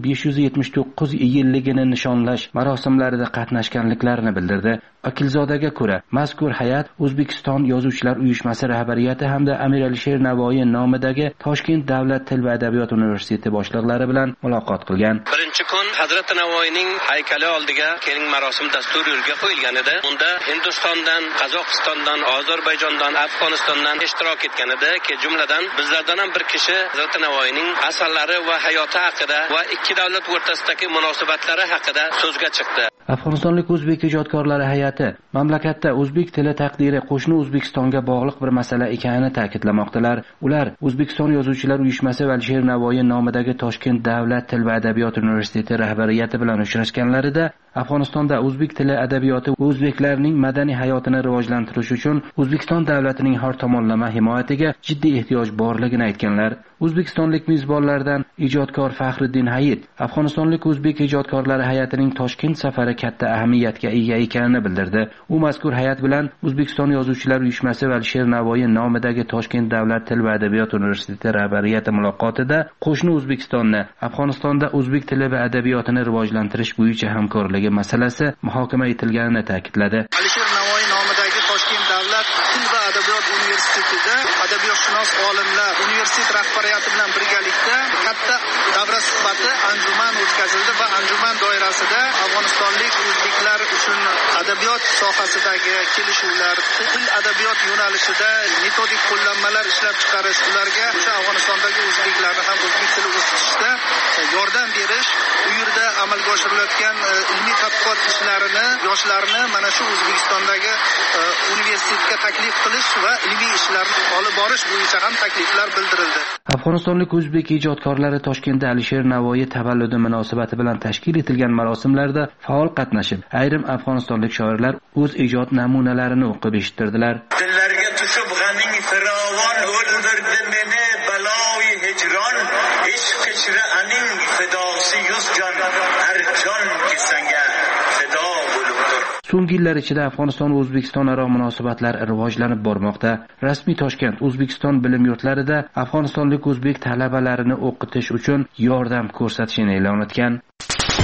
579 yilligini nishonlash marosimlarida qatnashganliklarini bildirdi. Vakilzodaga ko'ra, mazkur hay'at O'zbekiston Yozuvchilar uyushmasi rahbariyati hamda Amir Alisher Navoiy nomidagi Toshkent davlat til va adabiyot universiteti boshliqlari bilan muloqot qilgan. Birinchi kun Hazrat Navoiyning haykali oldiga keling marosim dastur yo'lga qo'yilgan edi. Unda Hindistondan, Qozog'istondan, Ozarbayjondan, Afg'onistondan ishtirok etgan edi, ki jumladan bizlardan ham bir kishi Hazrat Navoiyning asarlari va hayoti haqida va ikki davlat o'rtasidagi munosabatlari haqida so'zga chiqdi. Afg'onistonlik o'zbek ijodkorlari hay'ati mamlakatda o'zbek tili taqdiri qo'shni O'zbekistonga bog'liq bir masala ekanini ta'kidlamoqdalar. Ular O'zbekiston Yozuvchilar uyushmasi va Alisher Navoiy nomidagi Toshkent davlat til va adabiyot universiteti rahbariyati bilan uchrashganlarida Afg'onistonda o'zbek tili adabiyoti o'zbeklarning madaniy hayotini rivojlantirish uchun O'zbekiston davlatining har tomonlama himoyatiga jiddiy ehtiyoj borligini aytganlar. O'zbekistonlik mezbonlardan ijodkor Faxriddin Hayit Afg'onistonlik o'zbek ijodkorlari hay'atining Toshkent safari katta ahamiyatga ega ekanini bildirdi. U mazkur hay'at bilan O'zbekiston Yozuvchilar uyushmasi va Alisher Navoiy nomidagi Toshkent davlat til va adabiyot universiteti rahbariyati muloqotida qo'shni O'zbekistonni Afg'onistonda o'zbek tili va adabiyotini rivojlantirish bo'yicha hamkorligi masalasi muhokama etilganini ta'kidladi. Alisher Navoiy nomidagi Toshkent davlat til va adabiyot universitetida adabiyotshunos olimlar universitet rahbariyati bilan birgalikda katta davra suhbati anjuman o'tkazildi va anjuman doirasida afg'onistonlik o'zbeklar uchun adabiyot sohasidagi kelishuvlar, til adabiyot yo'nalishida metodik qo'llanmalar ishlab chiqarish, ularga o'sha Afg'onistondagi o'zbeklarni ham o'zbek tili o'stirishda yordam berish, u yerda amalga oshirilayotgan ilmiy tadqiqot ishlarini, yoshlarni mana shu O'zbekistondagi universitetga taklif qilish va ilmiy ishlarni olib borish bo'yicha ham takliflar bildirildi. Afg'onistonlik o'zbek ijodkorlari Toshkentda Alisher Navoiy tavalludi munosabati bilan tashkil etilgan marosimlarda faol qatnashib, ayrim afg'onistonlik shoirlar o'z ijod namunalarini o'qib eshittirdilar. Dillarga tushib g'aming firovon o'ldirdi meni baloyi hijron, ishq ichra aning fidosi yuz jon, har jon ki sanga fido bo'libdir. So'nggi yillar ichida Afg'oniston va O'zbekiston aro munosabatlar rivojlanib bormoqda. Rasmiy Toshkent O'zbekiston bilim yurtlarida afg'onistonlik o'zbek talabalarini o'qitish uchun yordam ko'rsatishini e'lon etgan.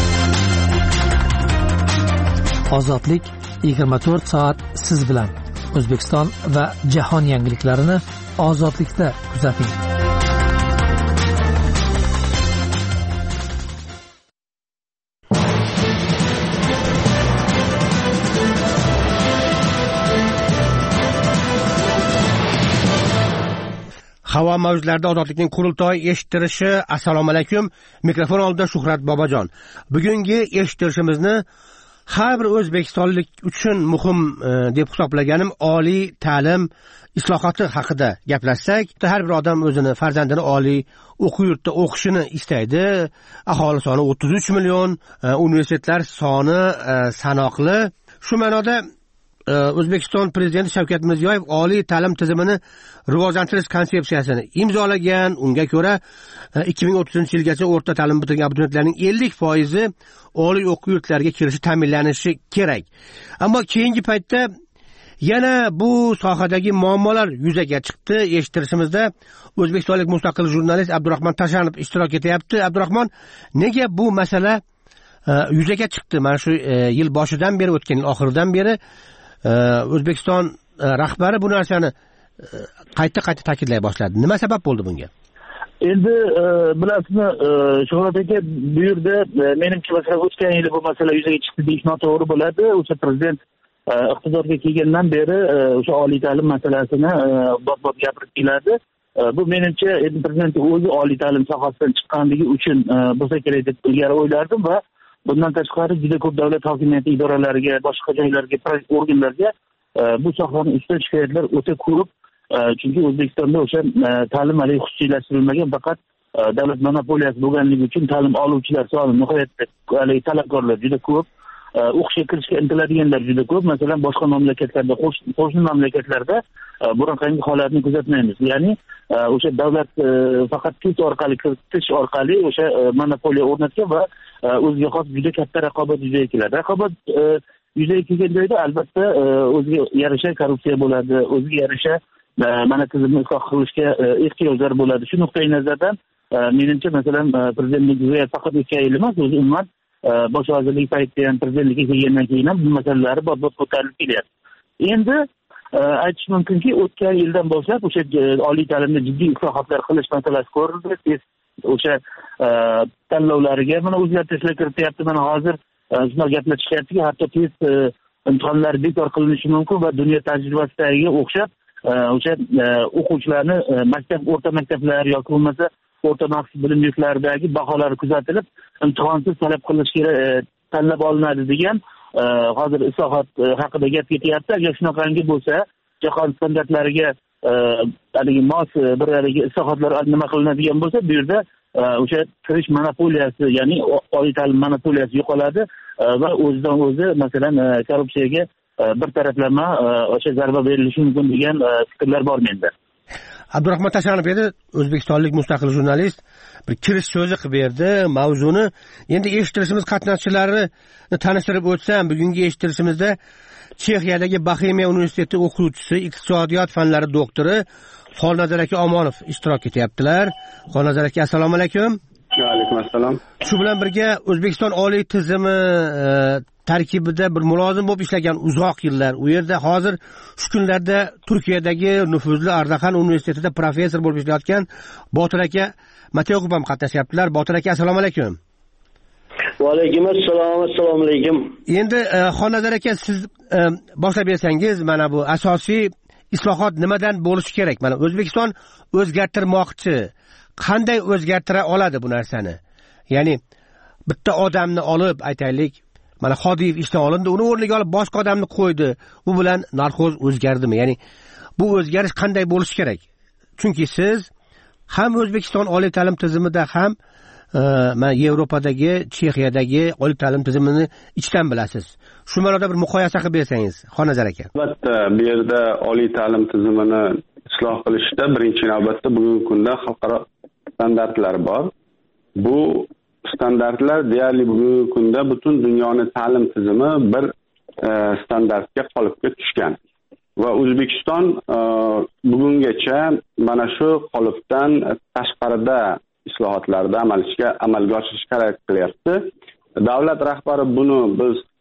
Ozodlik 24 soat siz bilan. O'zbekiston va jahon yangiliklarini Ozodlikda kuzating. Havo mavjlarida ozodlikning qurultoyi eshittirishi. Assalomu alaykum. Mikrofon oldida Shuhrat Bobojon. Bugungi eshittirishimizni har bir o'zbekistonlik uchun muhim deb hisoblaganim oliy ta'lim islohoti haqida gaplashsak, har bir odam o'zini farzandini oliy o'quv yurtida o'qishini istaydi. Aholi soni 33 million, universitetlar soni sanoqli. Shu ma'noda O'zbekiston prezidenti Shavkat Mirziyoyev oliy ta'lim tizimini rivojlantirish konsepsiyasini imzolagan. Unga ko'ra 2030-yilgacha o'rta ta'lim bitirgan abituriyentlarning 50% oliy o'quv yurtlariga kirishi ta'minlanishi kerak. Ammo keyingi paytda yana bu sohadagi muammolar yuzaga chiqdi. Eshittirishimizda o'zbekistonlik mustaqil jurnalist Abdurahmon Tashanov ishtirok etyapti. Abdurahmon, nega bu masala yuzaga chiqdi? Mana shu yil boshidan beri, o'tgan yil oxiridan beri O'zbekiston rahbari bu narsani qayta ta'kidlay boshladi. Nima sabab bo'ldi bunga? Endi bilasizmi, Shuhrat aka, bu yerda menimcha masalan o'tgan yili bu masala yuzaga chiqdi deyish noto'g'ri bo'ladi. O'sha prezident iqtidorga kelgandan beri o'sha oliy ta'lim masalasini bot gapirib keladi. Bu menimcha endi prezident o'zi oliy ta'lim sohasidan chiqqanligi uchun bo'lsa kerak deb ilgari o'ylardim va bundan tashqari juda ko'p davlat hokimiyati idoralariga, boshqa joylarga, organlarga bu sohaning ustidan shikoyatlar o'ta ko'p. Chunki O'zbekistonda o'sha ta'lim hali xususiylashtirilmagan, faqat davlat monopoliyasi bo'lganligi uchun ta'lim oluvchilar soni nihoyatda talabgorlar juda ko'p. O'qishga kirishga intiladiganlar juda ko'p. Masalan, boshqa mamlakatlarda, qo'shni mamlakatlarda bunaqangi holatni kuzatmaymiz. Ya'ni o'sha davlat faqat test orqali, kiritish orqali o'sha monopoliya o'rnatgan va o'ziga xos juda katta raqobat yuzaga keladi. Raqobat yuzaga kelgan joyda albatta o'ziga yarasha korrupsiya bo'ladi, o'ziga yarasha mana tizimni isloh qilishga ehtiyojlar bo'ladi. Shu nuqtai nazardan menimcha masalan prezidentlik faqat o'tgan yil emas, o'zi umuman bosh vazirlik paytida ham prezidentlikka kelgandan keyin ham bu masalalar bot ko'tarilib kelyapti. Endi aytish mumkinki, o'tgan yildan boshlab o'sha oliy ta'limda jiddiy islohotlar qilish masalasi ko'rildi. O'sha tanlovlariga mana o'zgartirishlar kirityapti. Mana hozir shunday gaplar chiqyaptiki, hatto test imtihonlari bekor qilinishi mumkin va dunyo tajribasiga o'xshab o'sha o'quvchilarni o'rta maktablar yoki bo'lmasa o'rta maxsus bilim yurtlaridagi baholari kuzatilib, imtihonsiz talab qilish kerak, tanlab olinadi degan hozir islohot haqida gap ketyapti. Agar shunaqangi bo'lsa, jahon standartlariga haligi mos bir islohotlar nima qilinadigan bo'lsa, bu yerda o'sha kirish monopoliyasi, ya'ni oliy ta'lim monopoliyasi yo'qoladi va o'zidan o'zi masalan korrupsiyaga bir taraflama o'sha zarba berilishi mumkin degan fikrlar bor menda. Abdurahmon Tashanov edi, o'zbekistonlik mustaqil jurnalist, bir kirish so'zi qilib berdi mavzuni. Endi eshittirishimiz qatnashchilarini tanishtirib o'tsam, bugungi eshittirishimizda Chexiyadagi Boxemiya universiteti o'quvchisi, iqtisodiyot fanlari doktori Xolnazar aka Omonov ishtirok etyaptilar. Xolnazar aka, assalomu alaykum. Va alaykum assalom. Shu bilan birga O'zbekiston oliy tizimi tarkibida bir mulozim bo'lib ishlagan uzoq yillar. U yerda hozir shu kunlarda Turkiyadagi nufuzli Ardahan universitetida professor bo'lib ishlayotgan Botir aka Matyoqub ham qatnashyaptilar. Botir aka, assalomu alaykum. Va alaykum assalom, assalomu alaykum. Endi Xolnazar aka, siz boshlab bersangiz, mana bu asosiy islohot nimadan bo'lishi kerak? Mana O'zbekiston o'zgartirmoqchi. Qanday o'zgartira oladi bu narsani? Ya'ni bitta odamni olib aytaylik, mana Xodiyev ishdan olindi, uni o'rniga olib boshqa odamni qo'ydi. U bilan narxoz o'zgardimi? Ya'ni bu o'zgarish qanday bo'lishi kerak? Chunki siz ham O'zbekiston oliy ta'lim tizimida ham mana Yevropadagi, Chexiyadagi oliy ta'lim tizimini ichdan bilasiz. Shu ma'noda bir muqoyasa qilib bersangiz, Xonazar aka. Albatta, bu yerda oliy ta'lim tizimini isloh qilishda birinchi navbatda bugungi kunda xalqaro standartlar bor. Bu standartlar deyarli bugungi kunda butun dunyoning ta'lim tizimi bir standartga qolipga tushgan. Va O'zbekiston bugungacha mana shu qolipdan tashqarida islohotlarda amalga oshirish kerak qilyapti. Davlat rahbari buni biz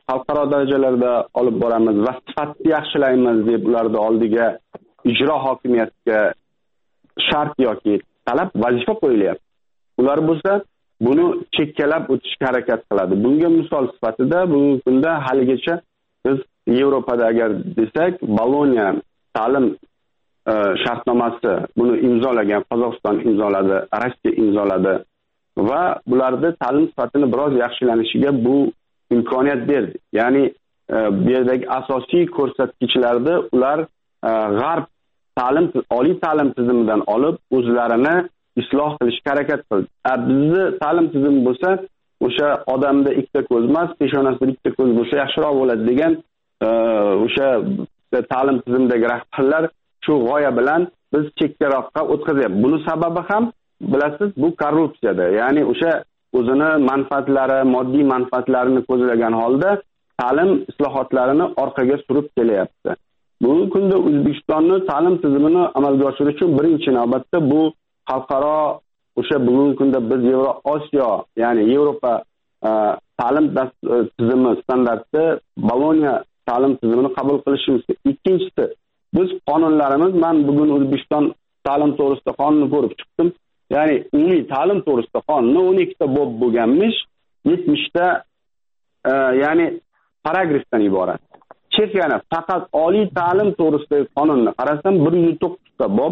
xalqaro darajalarda olib boramiz va sifatni yaxshilaymiz deb ularni oldiga ijro hokimiyatiga shart yoki talab vazifa qo'yilyapti. Ular bo'lsa buni chekkalab o'tishga harakat qiladi. Bunga misol sifatida bugungi kunda haligacha biz Yevropada agar desak, Boloniya ta'lim shartnomasi buni imzolagan, Qozog'iston imzoladi, Rossiya imzoladi va bularda ta'lim sifatini biroz yaxshilanishiga bu imkoniyat berdi. Ya'ni bu yerdagi asosiy ko'rsatkichlarda ular g'arb oliy ta'lim tizimidan olib o'zlarini isloh qilishga harakat qildi. Bizni ta'lim tizimi bo'lsa, o'sha odamda ikkita ko'z emas, peshonasida ikkita ko'z bo'lsa yaxshiroq bo'ladi degan o'sha ta'lim tizimidagi rahbarlar shu g'oya bilan biz chekkaroqqa o'tkazyapmiz. Buni sababi ham bilasiz, bu korrupsiyada. Ya'ni o'sha o'zini manfaatlari, moddiy manfaatlarini ko'zlagan holda ta'lim islohotlarini orqaga surib kelyapti. Bugungi kunda O'zbekistonning ta'lim tizimini amalga oshirish uchun birinchi navbatda bu xalqaro o'sha bugungi kunda biz Yevrosiyo, ya'ni Yevropa ta'lim tizimi standarti Boloniya ta'lim tizimini qabul qilishimiz. Ikkinchisi, biz qonunlarimiz, men bugun O'zbekiston ta'lim to'g'risida qonunni ko'rib chiqdim. Ya'ni umumiy ta'lim to'g'risida qonunni 12 ta bob bo'lganmish, 70 ta ya'ni paragrafdan iborat. Chekana faqat oliy ta'lim to'g'risidagi qonunni qarasam 109 ta bob,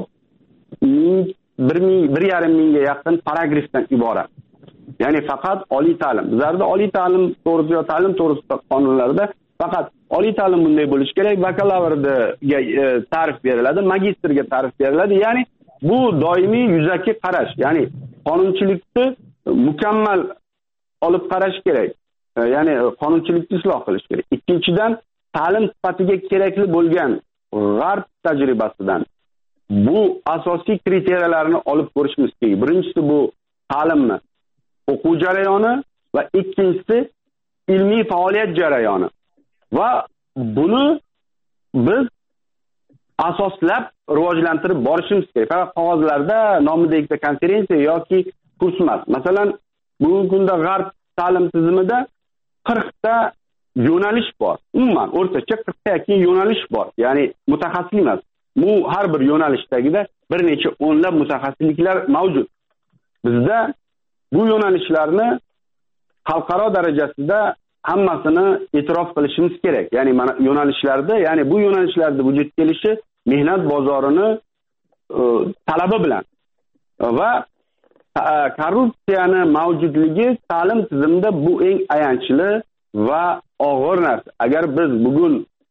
1,5 mingga yaqin paragrafdan iborat. Ya'ni faqat oliy ta'lim. Bizlarda oliy ta'lim to'g'risida, ta'lim to'g'risida qonunlarda faqat oliy ta'lim bunday bo'lishi kerak, bakalavrga ta'rif beriladi, magistrga ta'rif beriladi. Ya'ni bu doimiy yuzaki qarash, ya'ni qonunchilikni mukammal olib qarash kerak. Ya'ni qonunchilikni isloh qilish kerak. Ikkinchidan, ta'lim sifatiga kerakli bo'lgan g'arb tajribasidan bu asosiy kriteriyalarni olib ko'rishimiz kerak. Birinchisi bu ta'limni o'quv jarayoni va ikkinchisi ilmiy faoliyat jarayoni. Va buni biz asoslab rivojlantirib borishimiz kerak. Faqat qog'ozlarda nomidagi konferensiya yoki kurs emas. Masalan, bugungi kunda g'arb ta'lim tizimida 40 ta yo'nalish bor. Umuman o'rtacha 40 ta yo'nalish bor. Ya'ni mutaxassis emas. Bu har bir yo'nalishdagida bir necha o'nlab mutaxassisliklar mavjud. Bizda bu yo'nalishlarni xalqaro darajasida hammasini e'tirof qilishimiz kerak. Ya'ni mana yo'nalishlarda, ya'ni bu yo'nalishlarda vujudga kelishi mehnat bozorini talabi bilan va korrupsiyani mavjudligi ta'lim tizimida bu eng ayanchli va og'ir narsa. Agar biz bugun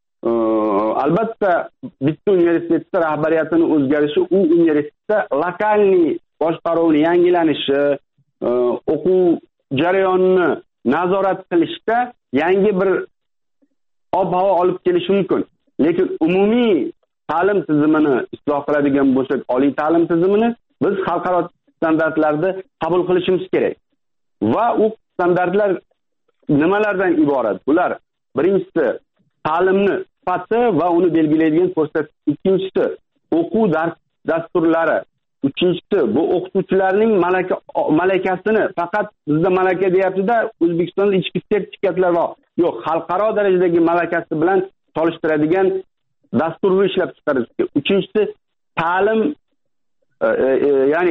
albatta bitta universitetda rahbariyatini o'zgarishi, u universitetda lokalniy boshqaruvni yangilanishi, o'quv jarayonini nazorat qilishda yangi bir ob-havo olib kelishi mumkin. Lekin umumiy ta'lim tizimini isloh qiladigan bo'lsak, oliy ta'lim tizimini biz xalqaro standartlarda qabul qilishimiz kerak. Va u standartlar nimalardan iborat? Bular birinchisi ta'limni sifati va uni belgilaydigan ko'rsatkich. Ikkinchisi o'quv dasturlari. Uchinchisi bu o'qituvchilarning malakasini, faqat bizda malaka deyapti-da, O'zbekistonda ichki sertifikatlar bor. Yo'q, xalqaro darajadagi malakasi bilan solishtiradigan dasturni ishlab chiqarish. Uchinchisi ta'lim ya'ni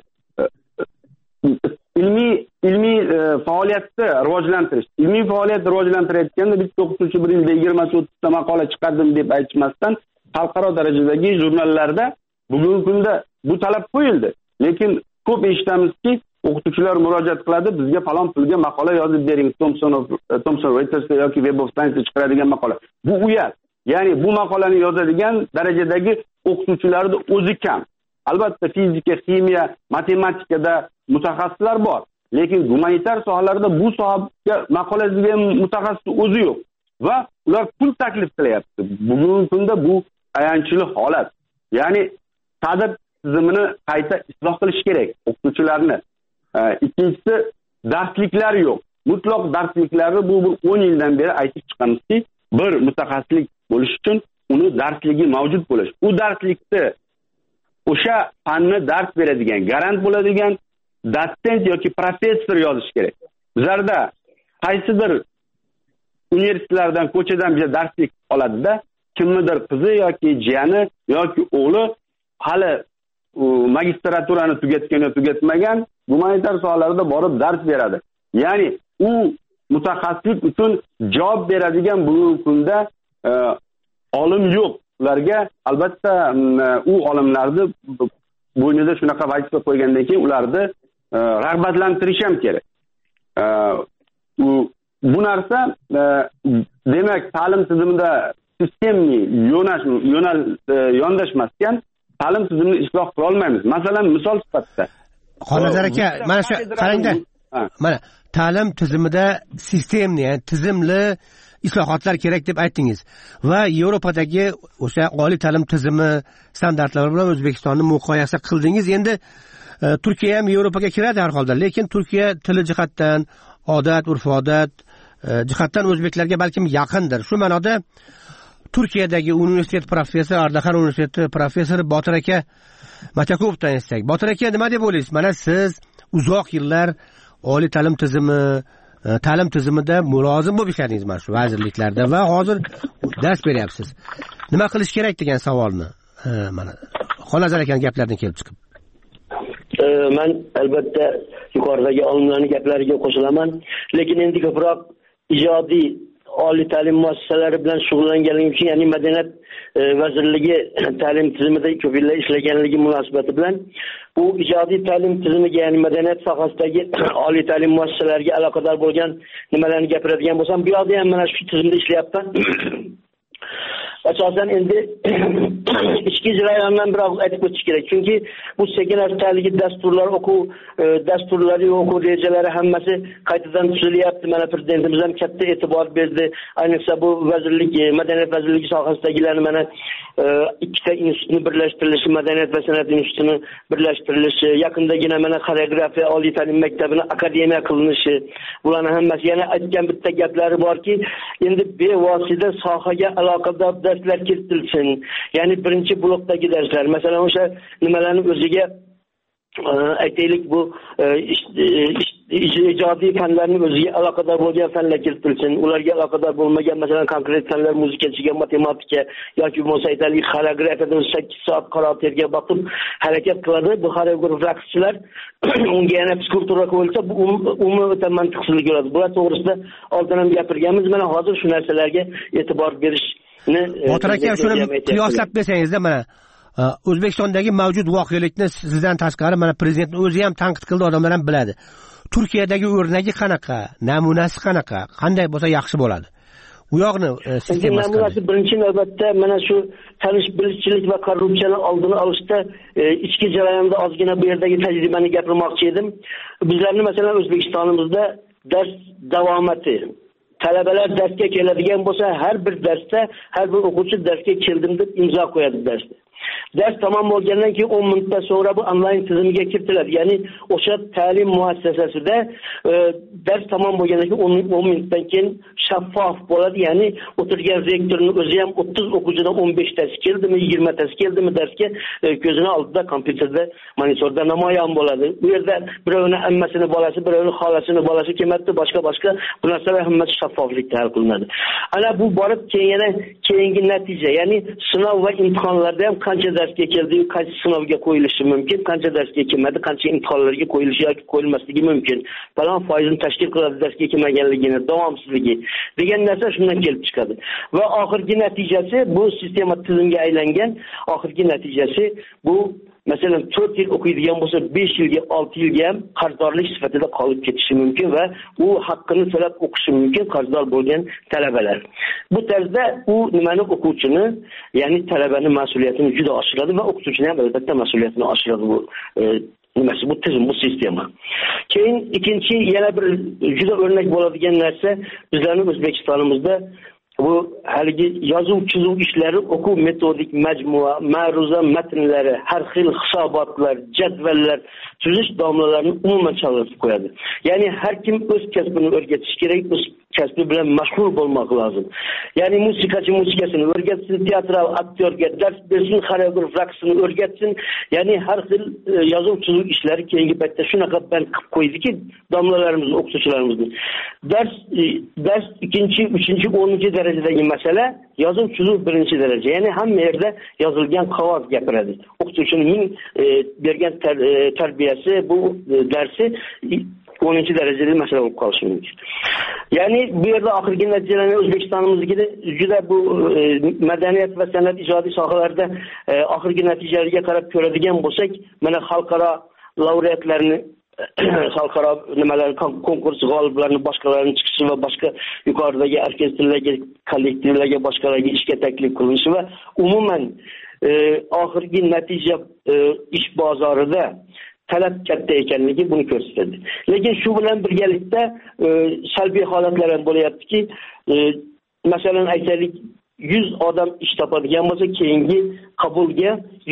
ilmiy faoliyatni rivojlantirish. Ilmiy faoliyat rivojlantirayotganda bitta o'qituvchi bir yilda 20-30 ta maqola chiqardim deb aytmasdan, xalqaro darajadagi jurnallarda bugungi kunda bu talab qo'yildi. Lekin ko'p eshitamizki, o'qituvchilar murojaat qiladi, bizga falon pulga maqola yozib bering, Thomson Reuters yoki Web of Science chiqaradigan maqola. Bu uyat. Ya'ni bu maqolani yozadigan darajadagi o'qituvchilarning o'zi kam. Albatta fizika, ximiya, matematikada mutaxassislar bor. Lekin gumanitar sohalarda bu sohaga maqola yozadigan mutaxassis o'zi yo'q. Va ular pul taklif qilyapti. Bugungi kunda bu ayanchli holat. Ya'ni ta'lim tizimini qayta isloh qilish kerak o'qituvchilarni. Ikkinchisi, darsliklar yo'q. Mutlaq darsliklarni bu 10 yildan beri aytib chiqamizki, bir mutaxassislik bo'lish uchun uni darsligi mavjud bo'lish. U darslikni o'sha fanni dars beradigan, garant bo'ladigan dotsent yoki professor yozish kerak. Bizlarda qaysidir universitetlardan ko'chadan biza darslik oladida kimnidir qizi yoki jiyani yoki o'g'li hali magistraturani tugatgan yo tugatmagan gumanitar sohalarda borib dars beradi. Ya'ni u mutaxassislik uchun javob beradigan bugungi kunda olim yo'q. Ularga albatta u olimlarni bo'ynida shunaqa vazifa qo'ygandan keyin ularni rag'batlantirish ham kerak. Bu narsa demak ta'lim tizimida sistemli yondashmasdan ta'lim tizimini isloh qila olmaymiz. Masalan, misol sifatida Xonazar aka, mana shu qarangda. Mana ta'lim tizimida sistemli, ya'ni tizimli islohotlar kerak deb aytdingiz va Yevropadagi o'sha oliy ta'lim tizimi standartlari bilan O'zbekistonni muqoyasa qildingiz. Endi Turkiya ham Yevropaga kiradi har holda, lekin Turkiya tili jihatdan, odat, urf-odat jihatdan o'zbeklarga balkim yaqindir. Shu ma'noda Turkiyadagi universitet professori, Ardahan universiteti professori Botir aka Matakovdan eshitsak. Botir aka, nima deb o'ylaysiz? Mana siz uzoq yillar oliy ta'lim tizimida mulozim bo'lib ishladingiz mana shu vazirliklarda va hozir dars beryapsiz. Nima qilish kerak degan savolni mana Xonazar akaning gaplaridan kelib chiqib. Men albatta yuqoridagi olimlarning gaplariga qo'shilaman, lekin endi ko'proq ijodiy oliy ta'lim muassasalari bilan shug'ullanganim uchun, ya'ni Madaniyat vazirligi ta'lim tizimida ko'p yillar ishlaganligi munosabati bilan bu ijodiy ta'lim tizimiga, ya'ni madaniyat sohasidagi oliy ta'lim muassasalariga aloqador bo'lgan nimalarni gapiradigan bo'lsam, bu yoqda ham mana shu tizimda ishlayapman. Asosan endi ichki jarayondan biroz aytib o'tish kerak. Chunki bu sekin astaligi dasturlar, o'quv dasturlari, o'quv rejalari hammasi qaytadan tuzilyapti. Mana prezidentimiz ham katta e'tibor berdi. Ayniqsa bu vazirlik, madaniyat vazirligi sohasidagilarni mana ikkita institutni birlashtirilishi, madaniyat va san'at institutini birlashtirilishi, yaqindagina mana xoreografiya oliy ta'lim maktabini akademiya qilinishi, bularning hammasi yana aytgan bitta gaplari borki, endi bevosita sohaga aloqador darslar kiritilsin. Ya'ni birinchi blokdagi darslar, masalan o'sha nimalarni o'ziga aytaylik, bu ijodiy fanlarning o'ziga aloqador bo'lgan fanlar kiritilsin. Ularga aloqador bo'lmagan, masalan, konkret fanlar, muzikachiga, matematika yoki bo'lsa aytaylik xoreografiyada 8 soat qarab terga boqib harakat qiladi. Bu xoreograf raqschilar unga yana fizkultura qo'yilsa, bu umuman o'ta mantiqsizlik bo'ladi. Bular to'g'risida oldin ham gapirganmiz. Mana hozir shu narsalarga e'tibor berish. Botir aka, shuni qiyoslab bersangiz-da, mana O'zbekistondagi mavjud voqelikni sizdan tashqari mana prezidentning o'zi ham tanqid qildi, odamlar ham biladi. Turkiyadagi o'rnagi qanaqa, namunasi qanaqa, qanday bo'lsa yaxshi bo'ladi? U yoqni sistemasi namunasi birinchi navbatda mana shu tanish bilishchilik va korrupsiyani oldini olishda ichki jarayonda ozgina bu yerdagi tajribani gapirmoqchi edim. Bizlarning masalan O'zbekistonimizda dars davomati, talabalar darsga keladigan bo'lsa, har bir darsda har bir o'quvchi darsga keldim deb imzo qo'yadi darsda. Ders tamom bo'lgandan keyin 10 minutdan so'ngra bu onlayn tizimga kiritiladi. Ya'ni o'sha ta'lim muassasasida dars tamom bo'lgandan keyin 10 minutdan keyin shaffof bo'ladi. Ya'ni o'tirgan rektorning o'zi ham 30 o'quvchidan 15 tasi keldimi, 20 tasi keldimi darsga ko'zini oldida kompyuterda, monitorda namoyon bo'ladi. Bu yerda birovning ammasini bolasi, birovning xolasini bolasi kelmadi, boshqa bu narsalar hammasi shaffoflikda hal qilinadi. Ana bu borib keyingi natija, ya'ni sinov va imtihonlarda ham qancha darsga keldi, qaysi sinovga qo'yilishi mumkin, qancha darsga kelmadi, qancha imtihonlarga qo'yilishi yoki qo'yilmasligi mumkin, falon foizini tashkil qiladi darsga kelmaganligini, davomsizligi degan narsa shundan kelib chiqadi. Va oxirgi natijasi bu sistema tizimga aylangan, oxirgi natijasi bu masalan 4 yil o'qiydigan bo'lsa 5 yilga, 6 yilga ham qarzdorlik sifatida qolib ketishi mumkin va u haqqini to'lab o'qishi mumkin qarzdor bo'lgan talabalar. Bu tarzda u nimani o'quvchini, ya'ni talabaning mas'uliyatini juda oshiradi va o'qituvchining ham albatta mas'uliyatini oshiradi bu nimasi, bu tizim, bu sistema. Keyin ikkinchi yana bir juda o'rnak bo'ladigan narsa bizlarning O'zbekistonimizda bu haligi yozuv chizuv ishlari, o'quv metodik majmua, ma'ruza matnlari, har xil hisobotlar, jadvallar tuzish domlalarini umuman chalg'itib qo'yadi. Ya'ni har kim o'z kasbini o'rgatish kerak, o'z kasbi bilan mashg'ul bo'lmoq lozim. Ya'ni musiqachi musiqasini o'rgatsin, teatral aktyorga dars bersin, xoreograf raqsini o'rgatsin. Ya'ni har xil yozuv chizuv ishlari keyingi paytda shunaqa ben qilib qo'ydiki, domlalarimiz, o'qituvchilarimizni. Dars 2, 3, 10 darajadagi masala, yozuv chizuv 1 daraja. Ya'ni hamma yerda yozilgan qog'oz gapiradi. O'qituvchining bergan tarbiyasi bu darsi 10 darajada masala bo'lib qolishi mumkin. Ya'ni bu yerda oxirgi natijalarni O'zbekistonimizda juda bu madaniyat va san'at ijodiy sohalarida oxirgi natijalarga qarab ko'radigan bo'lsak, mana xalqaro laureatlarni xalqaro nimalar konkurs g'oliblarini boshqalarning chiqishi va boshqa yuqoridagi orkestrlarga, kollektivlarga, boshqalarga ishga taklif qilinishi va umuman oxirgi natija ish bozorida talab katta ekanligi buni ko'rsatadi. Lekin shu bilan birgalikda salbiy holatlar ham bo'layaptiki, masalan aytaylik 100 odam ish topadigan bo'lsa, keyingi qabulga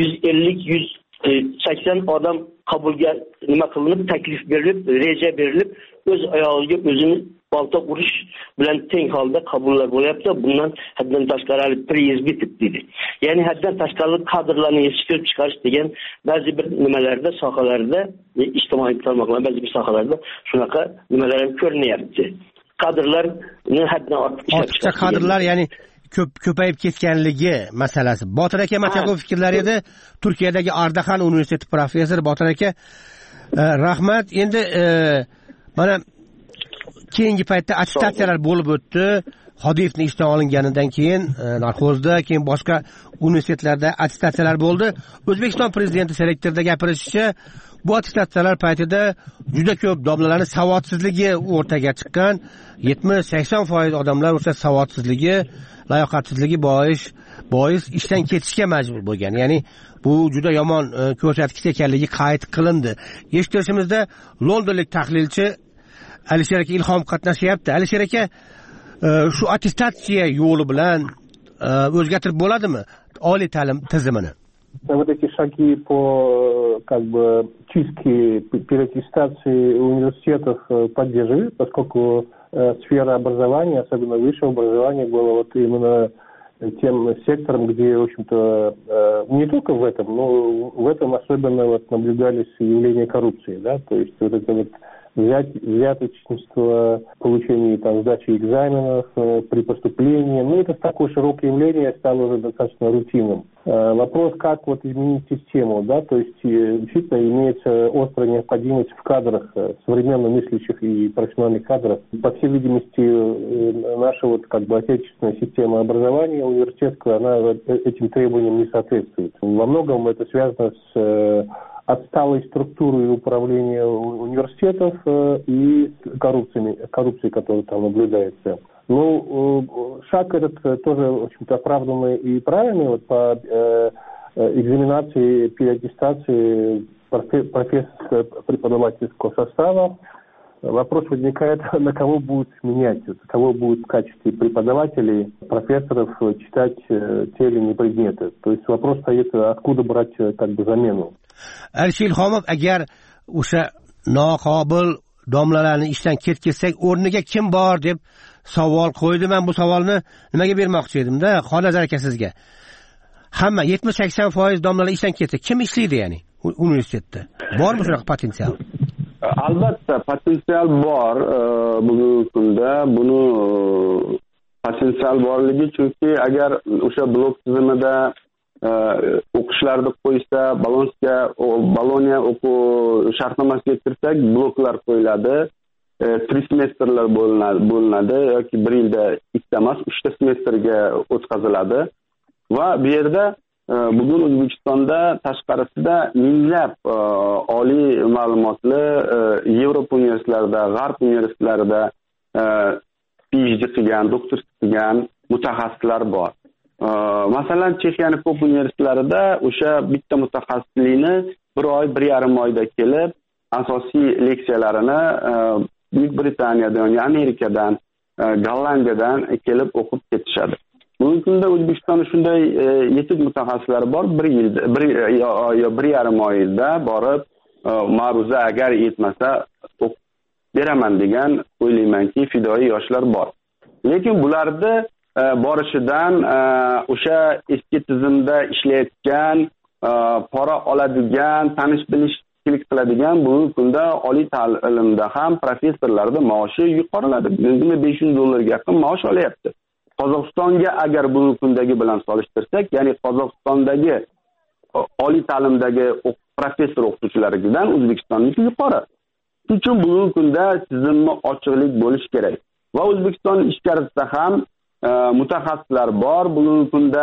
150-180 odam qabulga nima qilinib, taklif berilib, reja berilib, o'z oyog'iga o'zini balta urish bilan teng holda qabullar bo'lyapti. Bundan haddan tashqari priz bitib dedi. Ya'ni haddan tashqari kadrlarni yetishtirib chiqarish degan ba'zi bir nimalarda, sohalarda, ijtimoiy tarmoqlar ba'zi bir sohalarda shunaqa nimalar ham ko'rinyapti. Kadrlarni haddan ortiqcha kadrlar, ya'ni ko'payib ketganligi masalasi. Botir aka Matagov fikrlari edi. Turkiyadagi Ardahan universiteti professori Botir aka, rahmat. Endi mana keyingi paytda attestatsiyalar bo'lib o'tdi. Xodiyevni ishdan olinganidan keyin narxozda, keyin boshqa universitetlarda attestatsiyalar bo'ldi. O'zbekiston prezidenti selektorda gapirishicha, bu attestatsiyalar paytida juda ko'p domlalarning savodsizligi o'rtaga chiqqan. 70-80% odamlar o'sha savodsizligi, layoqatsizligi bois ishdan ketishga majbur bo'lgan. Ya'ni bu juda yomon ko'rsatkich ekanligi qayd qilindi. Eshitishimizda londonlik tahlilchi Alisher aka Ilhom qatnashyapti. Alisher aka, shu attestatsiya yo'li bilan o'zgartirib bo'ladimi oliy ta'lim tizimini? Вот эти шаги по чистке, переаттестации университетов поддерживаю, поскольку сфера образования, особенно высшего образования, была вот именно тем сектором, где, в общем-то, не только в этом, но в этом особенно вот наблюдались явления коррупции, да, то есть вот это вот взяточничество, получение там сдачи экзаменов при поступлении, ну это такое широкое явление, стало уже достаточно рутинным. Вопрос, как вот изменить систему, да, то есть действительно имеется острая необходимость в кадрах, современно мыслящих и профессиональных кадров. По всей видимости, наша вот отечественная система образования университетская, она этим требованиям не соответствует. Во многом это связано с отсталой структурой управления университетов и коррупцией, которая там наблюдается. Ну, шаг этот тоже, в общем-то, оправданный и правильный вот по экзаменации, переаттестации профессорско-преподавательского состава. Вопрос возникает, на кого будут менять, кого будут в качестве преподавателей, профессоров читать те или иные предметы. То есть вопрос стоит, откуда брать замену. Alisher Ilhomov, agar o'sha noqobil domlalarni ishdan ketkazsak, o'rniga kim bor deb savol qo'ydi. Men bu savolni nimaga bermoqchi edimda, Xonazar aka sizga. Hamma 70-80% domlalar ishdan ketdi. Kim ishlaydi ya'ni universitetda? Bormi shunaqa potensial? Albatta, potensial bor. Bugungi kunda buni potensial borligi, chunki agar o'sha blok tizimida o'qishlarni qo'ysa, Boloniya o'quv shartnomasiga kirsak, bloklar qo'yiladi, 3 semestrlar bo'linadi yoki 1 yilda 2 emas, 3 semestrga o'tkaziladi va bu yerda bugun O'zbekistonda tashqarisida minglab oliy ma'lumotli Yevropa universitetlarida, G'arb universitetlarida PhD qilgan, doktorlik qilgan mutaxassislar bor. Masalan, Chexiyaning ko'p universitetlarida o'sha bitta mutaxassislikni 1 oy, 1,5 oyda kelib, asosiy leksiyalarini Buyuk Britaniyadan, ya'ni Amerikadan, Gollandiyadan kelib o'qib ketishadi. Bugungi kunda O'zbekistonda shunday yetuk mutaxassislar bor, 1 yilda, 1,5 oyda borib, ma'ruza agar yetmasa beraman degan o'ylaymanki fidoyi yoshlar bor. Lekin bularni borishidan o'sha eski tizimda ishlayotgan, pora oladigan, tanish bilishchilik qiladigan bugungi kunda oliy ta'limda ham professorlarning maoshi yuqoriladi. Bugungi $500 ga yaqin maosh olyapti. Qozog'istonga agar bugungi kundagi bilan solishtirsak, ya'ni Qozog'istondagi oliy ta'limdagi professor o'qituvchilaridan O'zbekistonniki yuqori. Shuning uchun bugungi kunda tizimni ochiqlik bo'lish kerak. Va O'zbekiston ichkarisida ham mutaxassislar bor. Bugungi kunda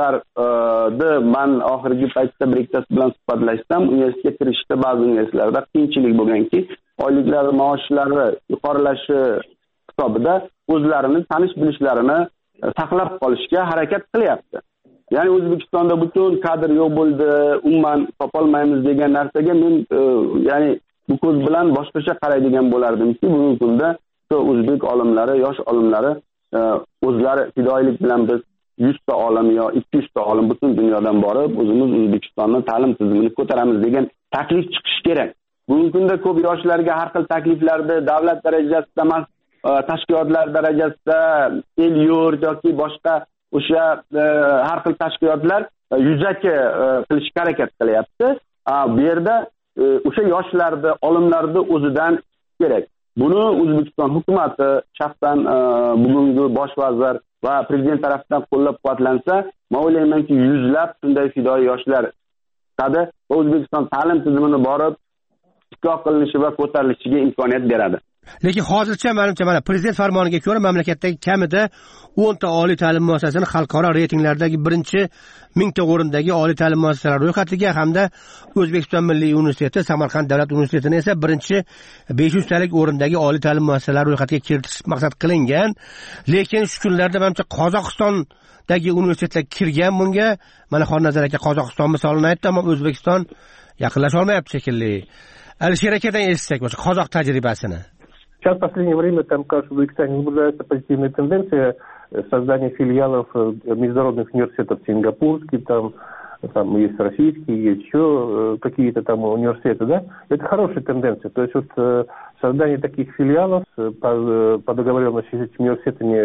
ularni man oxirgi paytda bir ikkitasi bilan suhbatlashsam, universitetga kirishda ba'zi universitetlarda qiyinchilik bo'lganki, oyliklar maoshlari yuqorilashi hisobida o'zlarini tanish bilishlarini saqlab qolishga harakat qilyapti. Ya'ni O'zbekistonda butun kadr yo'q bo'ldi, umuman topolmaymiz degan narsaga men ya'ni bu ko'z bilan boshqacha qaraydigan bo'lardimki, bugungi kunda o'zbek olimlari, yosh olimlari o'zlari fidoyilik bilan biz 100 ta olim yo 200 ta olim butun dunyodan borib, o'zimiz O'zbekistonning ta'lim tizimini ko'taramiz degan taklif chiqish kerak. Bugungi kunda ko'p yoshlarga har xil takliflarni davlat darajasida emas, tashkilotlar darajasida el-yurt yoki boshqa o'sha har xil tashkilotlar yuzaki qilishga harakat qilyapti. Bu yerda o'sha yoshlarni, olimlarni o'zidan kerak. Buni O'zbekiston hukumatı shaxsan bugungi bosh vazir va prezident tomonidan qo'llab-quvvatlansa, men o'ylaymanki yuzlab shunday fidoyi yoshlar chiqadi va O'zbekiston ta'lim tizimini borib isloh qilinishi va ko'tarilishiga imkoniyat beradi. Lekin hozircha menimcha mana prezident farmoniga ko'ra mamlakatdagi kamida 10 ta oliy ta'lim muassasasini xalqaro reytinglardagi birinchi 1000 ta o'rindagi oliy ta'lim muassasalari ro'yxatiga hamda O'zbekiston Milliy universiteti, Samarqand davlat universitetini esa birinchi 500 talik o'rindagi oliy ta'lim muassasalari ro'yxatiga kiritish maqsad qilingan. Lekin shu kunlarda menimcha Qozog'istondagi universitetlar kirgan bunga. Mana Xonnazar aka Qozog'iston misolini aytdi, ammo O'zbekiston yaqinlasha olmayapti shekilli. Alisher akadan eshitsak o'sha qozoq tajribasini. Сейчас в последнее время там, кажется, в Узбекистане наблюдается позитивная тенденция создания филиалов международных университетов сингапурских, там есть российские, есть еще какие-то там университеты, да? Это хорошая тенденция. То есть вот создание таких филиалов по договоренности с этими университетами,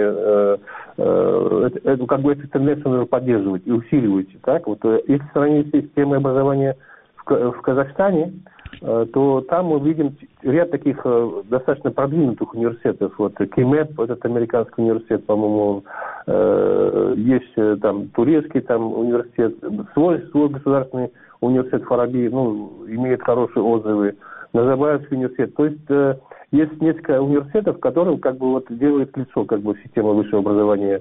как бы эту тенденцию нужно поддерживать и усиливать. Так? Вот, если сравнить с системой образования в Казахстане, то там мы видим ряд таких достаточно продвинутых университетов. Вот КИМЭП, этот американский университет, по-моему, есть там турецкий там университет, свой государственный университет Фараби, имеет хорошие отзывы. Назарбаевский университет. То есть есть несколько университетов, которые как бы вот делают лицо как бы системы высшего образования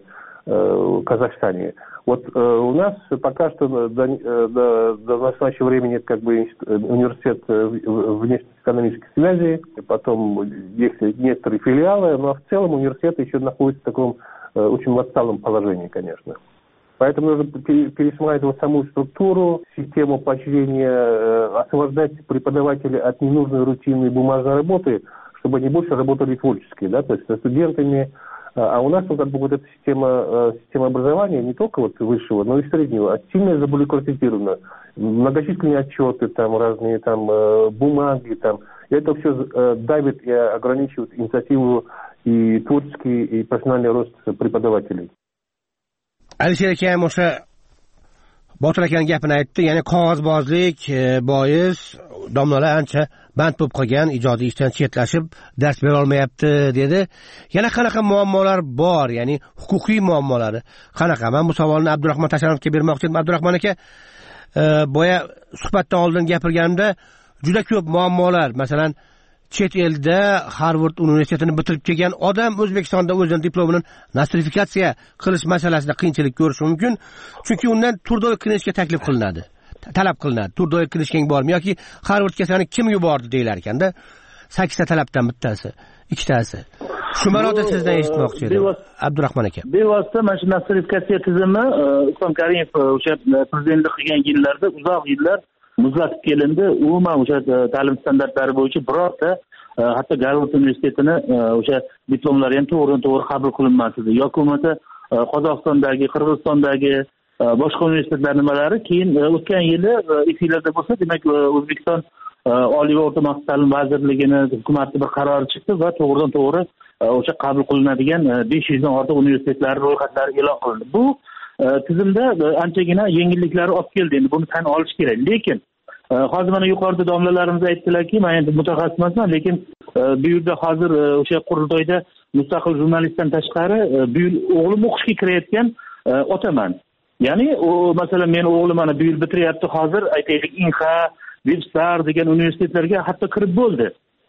в Казахстане. Вот у нас пока что до настоящего времени это как бы университет внешнеэкономических связей, потом есть некоторые филиалы, но в целом университет еще находится в таком очень отсталом положении, конечно. Поэтому нужно пересматривать саму структуру, систему поощрения, освобождать преподавателей от ненужной рутинной бумажной работы, чтобы они больше работали творчески, да, то есть со студентами. А у нас как бы вот эта система образования не только вот высшего, но и среднего, сильно забюрократизирована. Многочисленные отчеты, там разные там бумаги, там. И это все давит и ограничивает инициативу и творческий, и профессиональный рост преподавателей. Alisher aka o'sha Botir akaning gapini aytdi, ya'ni qog'ozbozlik bois domlalar ancha band bo'lib qolgan, ijodiy ishdan chetlashib dars bera olmayapti dedi. Yana qanaqa muammolar bor, ya'ni huquqiy muammolari qanaqa? Men bu savolni Abdurahmon Tashanovga bermoqchi edim. Abdurahmon aka, boya suhbatdan oldin gapirganimda juda ko'p muammolar, masalan, chet elda Harvard universitetini bitirib kelgan odam O'zbekistonda o'zining diplomini nostrifikatsiya qilish masalasida qiyinchilik ko'rishi mumkin. Chunki undan turdoy kirishga talab qilinadi. Turdoy kirishing bormi yoki Harvardga seni kim yubordi deyilar ekanda. 8 ta talabdan bittasi, 2 tasi. Shu ma'noda sizdan eshitmoqchi edim, Abdurahmon aka. Bevosita mana shu nostrifikatsiya tizimi Islom Karimov o'sha prezidentlik qilgan yillarda uzoq yillar muzlatib kelindi. Umuman o'sha ta'lim standartlari bo'yicha birorta hatto Garvard universitetini o'sha diplomlari ham to'g'ri qabul qilinmas edi. Yoki bo'lmasa Qozog'istondagi, Qirg'izistondagi boshqa universitetlar nimalari keyin o'tgan yili efirlarda bo'lsa, demak O'zbekiston Oliy va o'rta maxsus ta'lim vazirligini hukumatning bir qarori chiqdi va to'g'ridan to'g'ri o'sha qabul qilinadigan 500 dan ortiq universitetlar ro'yxatlari e'lon qilindi. Bu tizimda anchagina yengilliklar olib keldi. Endi buni tan olish kerak. Lekin hozir mana yuqorida domlalarimiz aytdilarki, men endi mutaxassis emasman, lekin bu yerda hozir o'sha qurultoyda mustaqil jurnalistdan tashqari bu yil o'g'lim o'qishga kirayotgan otaman. Ya'ni masalan men o'g'lim mana bu yil bitiryapti, hozir aytaylik Inha, Webster degan universitetlarga hatto kirib bo'ldi.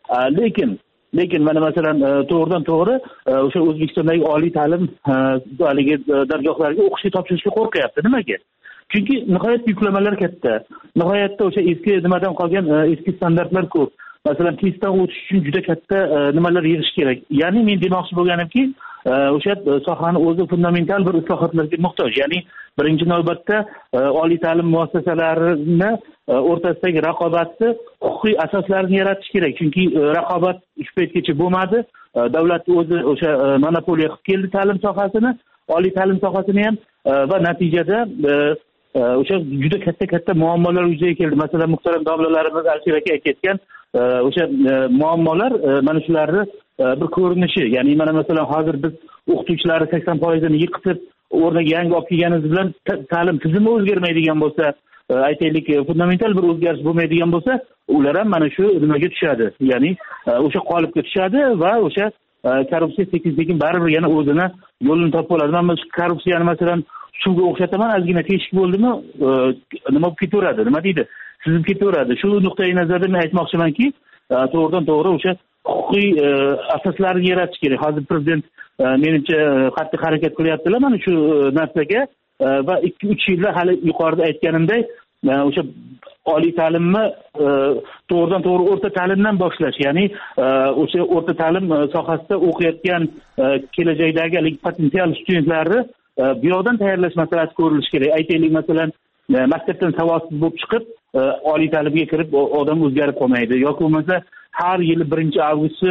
Lekin mana masalan to'g'ridan to'g'ri o'sha O'zbekistondagi oliy ta'lim haligi dargohlariga o'qishga topshirishga qo'rqyapti. Nimaga? Chunki nihoyat yuklamalar katta. Nihoyatda o'sha eski nimadan qolgan eski standartlar ko'p. Masalan, testdan o'tish uchun juda katta nimalar yig'ish kerak. Ya'ni men demoqchi bo'lganimki, o'sha sohani o'zi fundamental bir islohotlarga muhtoj. Ya'ni birinchi navbatda oliy ta'lim muassasalarini o'rtasidagi raqobatni huquqiy asoslarini yaratish kerak. Chunki raqobat shu paytgacha bo'lmadi. Davlat o'zi o'sha monopoliya qilib keldi ta'lim sohasini, oliy ta'lim sohasini ham va natijada o'sha juda katta muammolar yuzaga keldi. Masalan, muhtaram domlalarimiz Alisher aka aytgan o'sha muammolar mana shularni bir ko'rinishi. Ya'ni mana masalan hozir biz o'qituvchilarni 80% yiqitib o'rniga yangi olib kelganimiz bilan ta'lim tizimi o'zgarmaydigan bo'lsa, aytaylik fundamental bir o'zgarish bo'lmaydigan bo'lsa, ular ham mana shu nimaga tushadi. Ya'ni o'sha qolipga tushadi va o'sha korrupsiya sekin baribir yana o'zini yo'lini topib oladi. Men korrupsiyani masalan suvga o'xshataman, ozgina teshik bo'ldimi, nima bo'lib ketaveradi, nima deydi, sizib ketaveradi. Shu nuqtai nazardan men aytmoqchimanki, to'g'ridan to'g'ri o'sha huquqiy asoslarni yaratish kerak. Hozir prezident menimcha qattiq harakat qilyaptilar mana shu narsaga va 2-3 yilda hali yuqorida aytganimday o'sha oliy ta'limni to'g'ridan to'g'ri o'rta ta'limdan boshlash, ya'ni o'sha o'rta ta'lim sohasida o'qiyotgan kelajakdagi potensial studentlarni bu yoqdan tayyorlash masalasi ko'rilishi kerak. Aytaylik masalan maktabdan savodsiz bo'lib chiqib oliy ta'limga kirib odam o'zgarib qolmaydi yoki bo'lmasa har yili 1-avgustni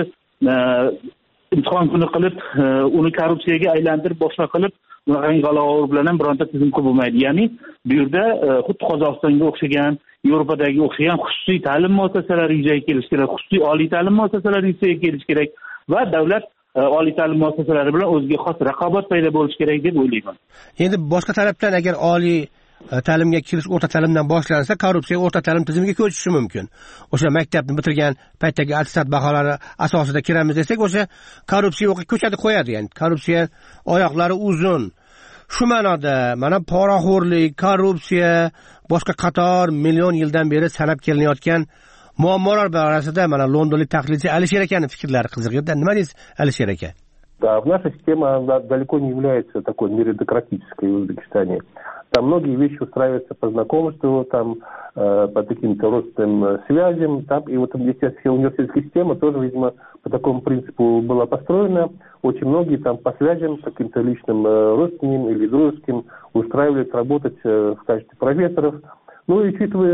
imtihon kuni qilib uni korrupsiyaga aylantirib boshqa qilib bunaqangi g'alava bilan ham bironta tizim qilib bo'lmaydi. Ya'ni bu yerda xuddi Qozog'istonga o'xshagan, Yevropadagi o'xshagan xususiy ta'lim muassasalari yuzaga kelishi kerak, xususiy oliy ta'lim muassasalari yuzaga kelishi kerak va davlat oliy ta'lim muassasalari bilan o'ziga xos raqobat paydo bo'lishi kerak deb o'ylayman. Endi boshqa tarafdan agar oliy ta'limga kirish o'rta ta'limdan boshlansa, korrupsiya o'rta ta'lim tizimiga ko'chishi mumkin. O'sha maktabni bitirgan paytdagi attestat baholari asosida kiramiz desak, o'sha korrupsiya ko'chadi qo'yadi. Ya'ni korrupsiya oyoqlari uzun. Shu ma'noda mana poraxo'rlik, korrupsiya, boshqa qator million yildan beri sanab kelinayotgan muammolar borasida mana londonlik tahlilchi Alisher akaning fikrlari qiziq edi. Nima deysiz, Alisher aka? Да, наша система далеко не является такой меритократической в Узбекистане. Там многие вещи устраиваются по знакомству, там по каким-то родственным связям. Там, и вот здесь университетская система тоже, видимо, по такому принципу была построена. Очень многие там по связям, каким-то личным родственным или дружеским устраивались работать в качестве профессоров. Ну и учитывая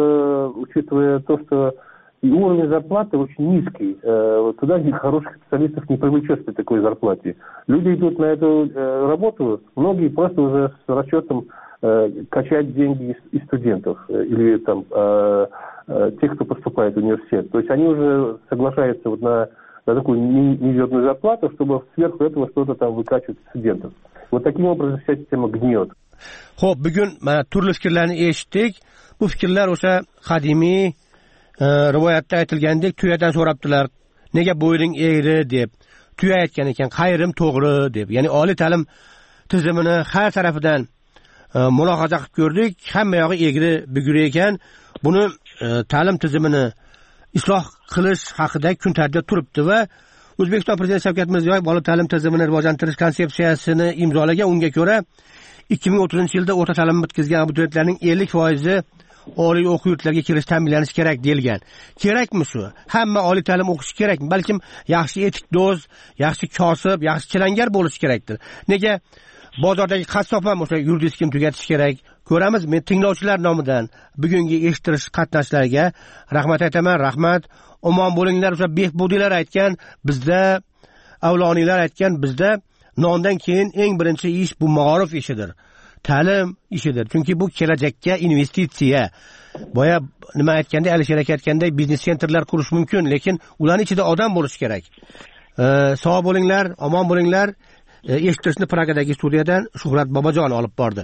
то, что и уровень зарплаты очень низкий. Туда хороших специалистов не привлечешь при такой зарплате. Люди идут на эту работу, многие просто уже с расчетом качать деньги из студентов или там тех, кто поступает в университет. То есть они уже соглашаются вот на такую мизерную зарплату, чтобы сверху этого что-то там выкачивать студентов. Вот таким образом вся система гниет. Xo'p, bugun mana turli fikrlarni eshitdik. Bu fikrlar o'sha qadimiy rivoyatda aytilgandek tuyadan so'rabdilar, nega bo'yning egri deb. Tuya aytgan ekan, qayrim to'g'ri deb. Ya'ni oliy ta'lim tizimini har tarafidan mulohaza qilib ko'rdik. Hamma yog'i egri bugri ekan. Buni ta'lim tizimini isloh qilish haqida kun tartibda turibdi va O'zbekiston prezidenti Shavkat Mirziyoyev oliy ta'lim tizimini rivojlantirish konsepsiyasini imzolagan. Unga ko'ra 2030-yilda o'rta ta'lim bitkazgan abituriyentlarning 50% oliy o'quv yurtlariga kirish ta'minlanishi kerak deyilgan. Kerakmi shu? Hamma oliy ta'lim o'qishi kerakmi? Balkim yaxshi etikdo'z, yaxshi kosib, yaxshi chilangar bo'lishi kerakdir. Nega bozordagi qassob ham o'sha yuridikni tugatish kerak? Ko'ramiz. Men tinglovchilar nomidan bugungi eshittirish qatnashchilariga rahmat aytaman. Rahmat. Omon bo'linglar. O'sha behbudiylar aytgan, bizda avloniylar aytgan, bizda nondan keyin eng birinchi ish bu ma'rif ishidir. Ta'lim ishidir. Chunki bu kelajakka investitsiya. boya nima aytganda, Alisher aka aytganday biznes sentrlar qurish mumkin, lekin ularning ichida odam bo'lishi kerak. Sog' bo'linglar, omon bo'linglar. Eshittirishni Pragadagi studiyadan Shuhrat Bobojon olib bordi.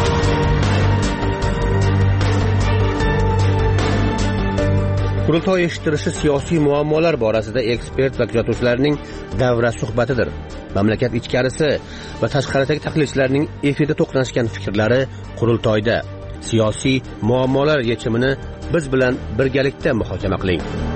Qurultoy eshittirishi siyosiy muammolar borasida ekspert va kuzatuvchilarning davra suhbatidir. Mamlakat ichkarisi va tashqaridagi tahlilchilarning efirda to'qnashgan fikrlari qurultoyda. Siyosiy muammolar yechimini biz bilan birgalikda muhokama qiling.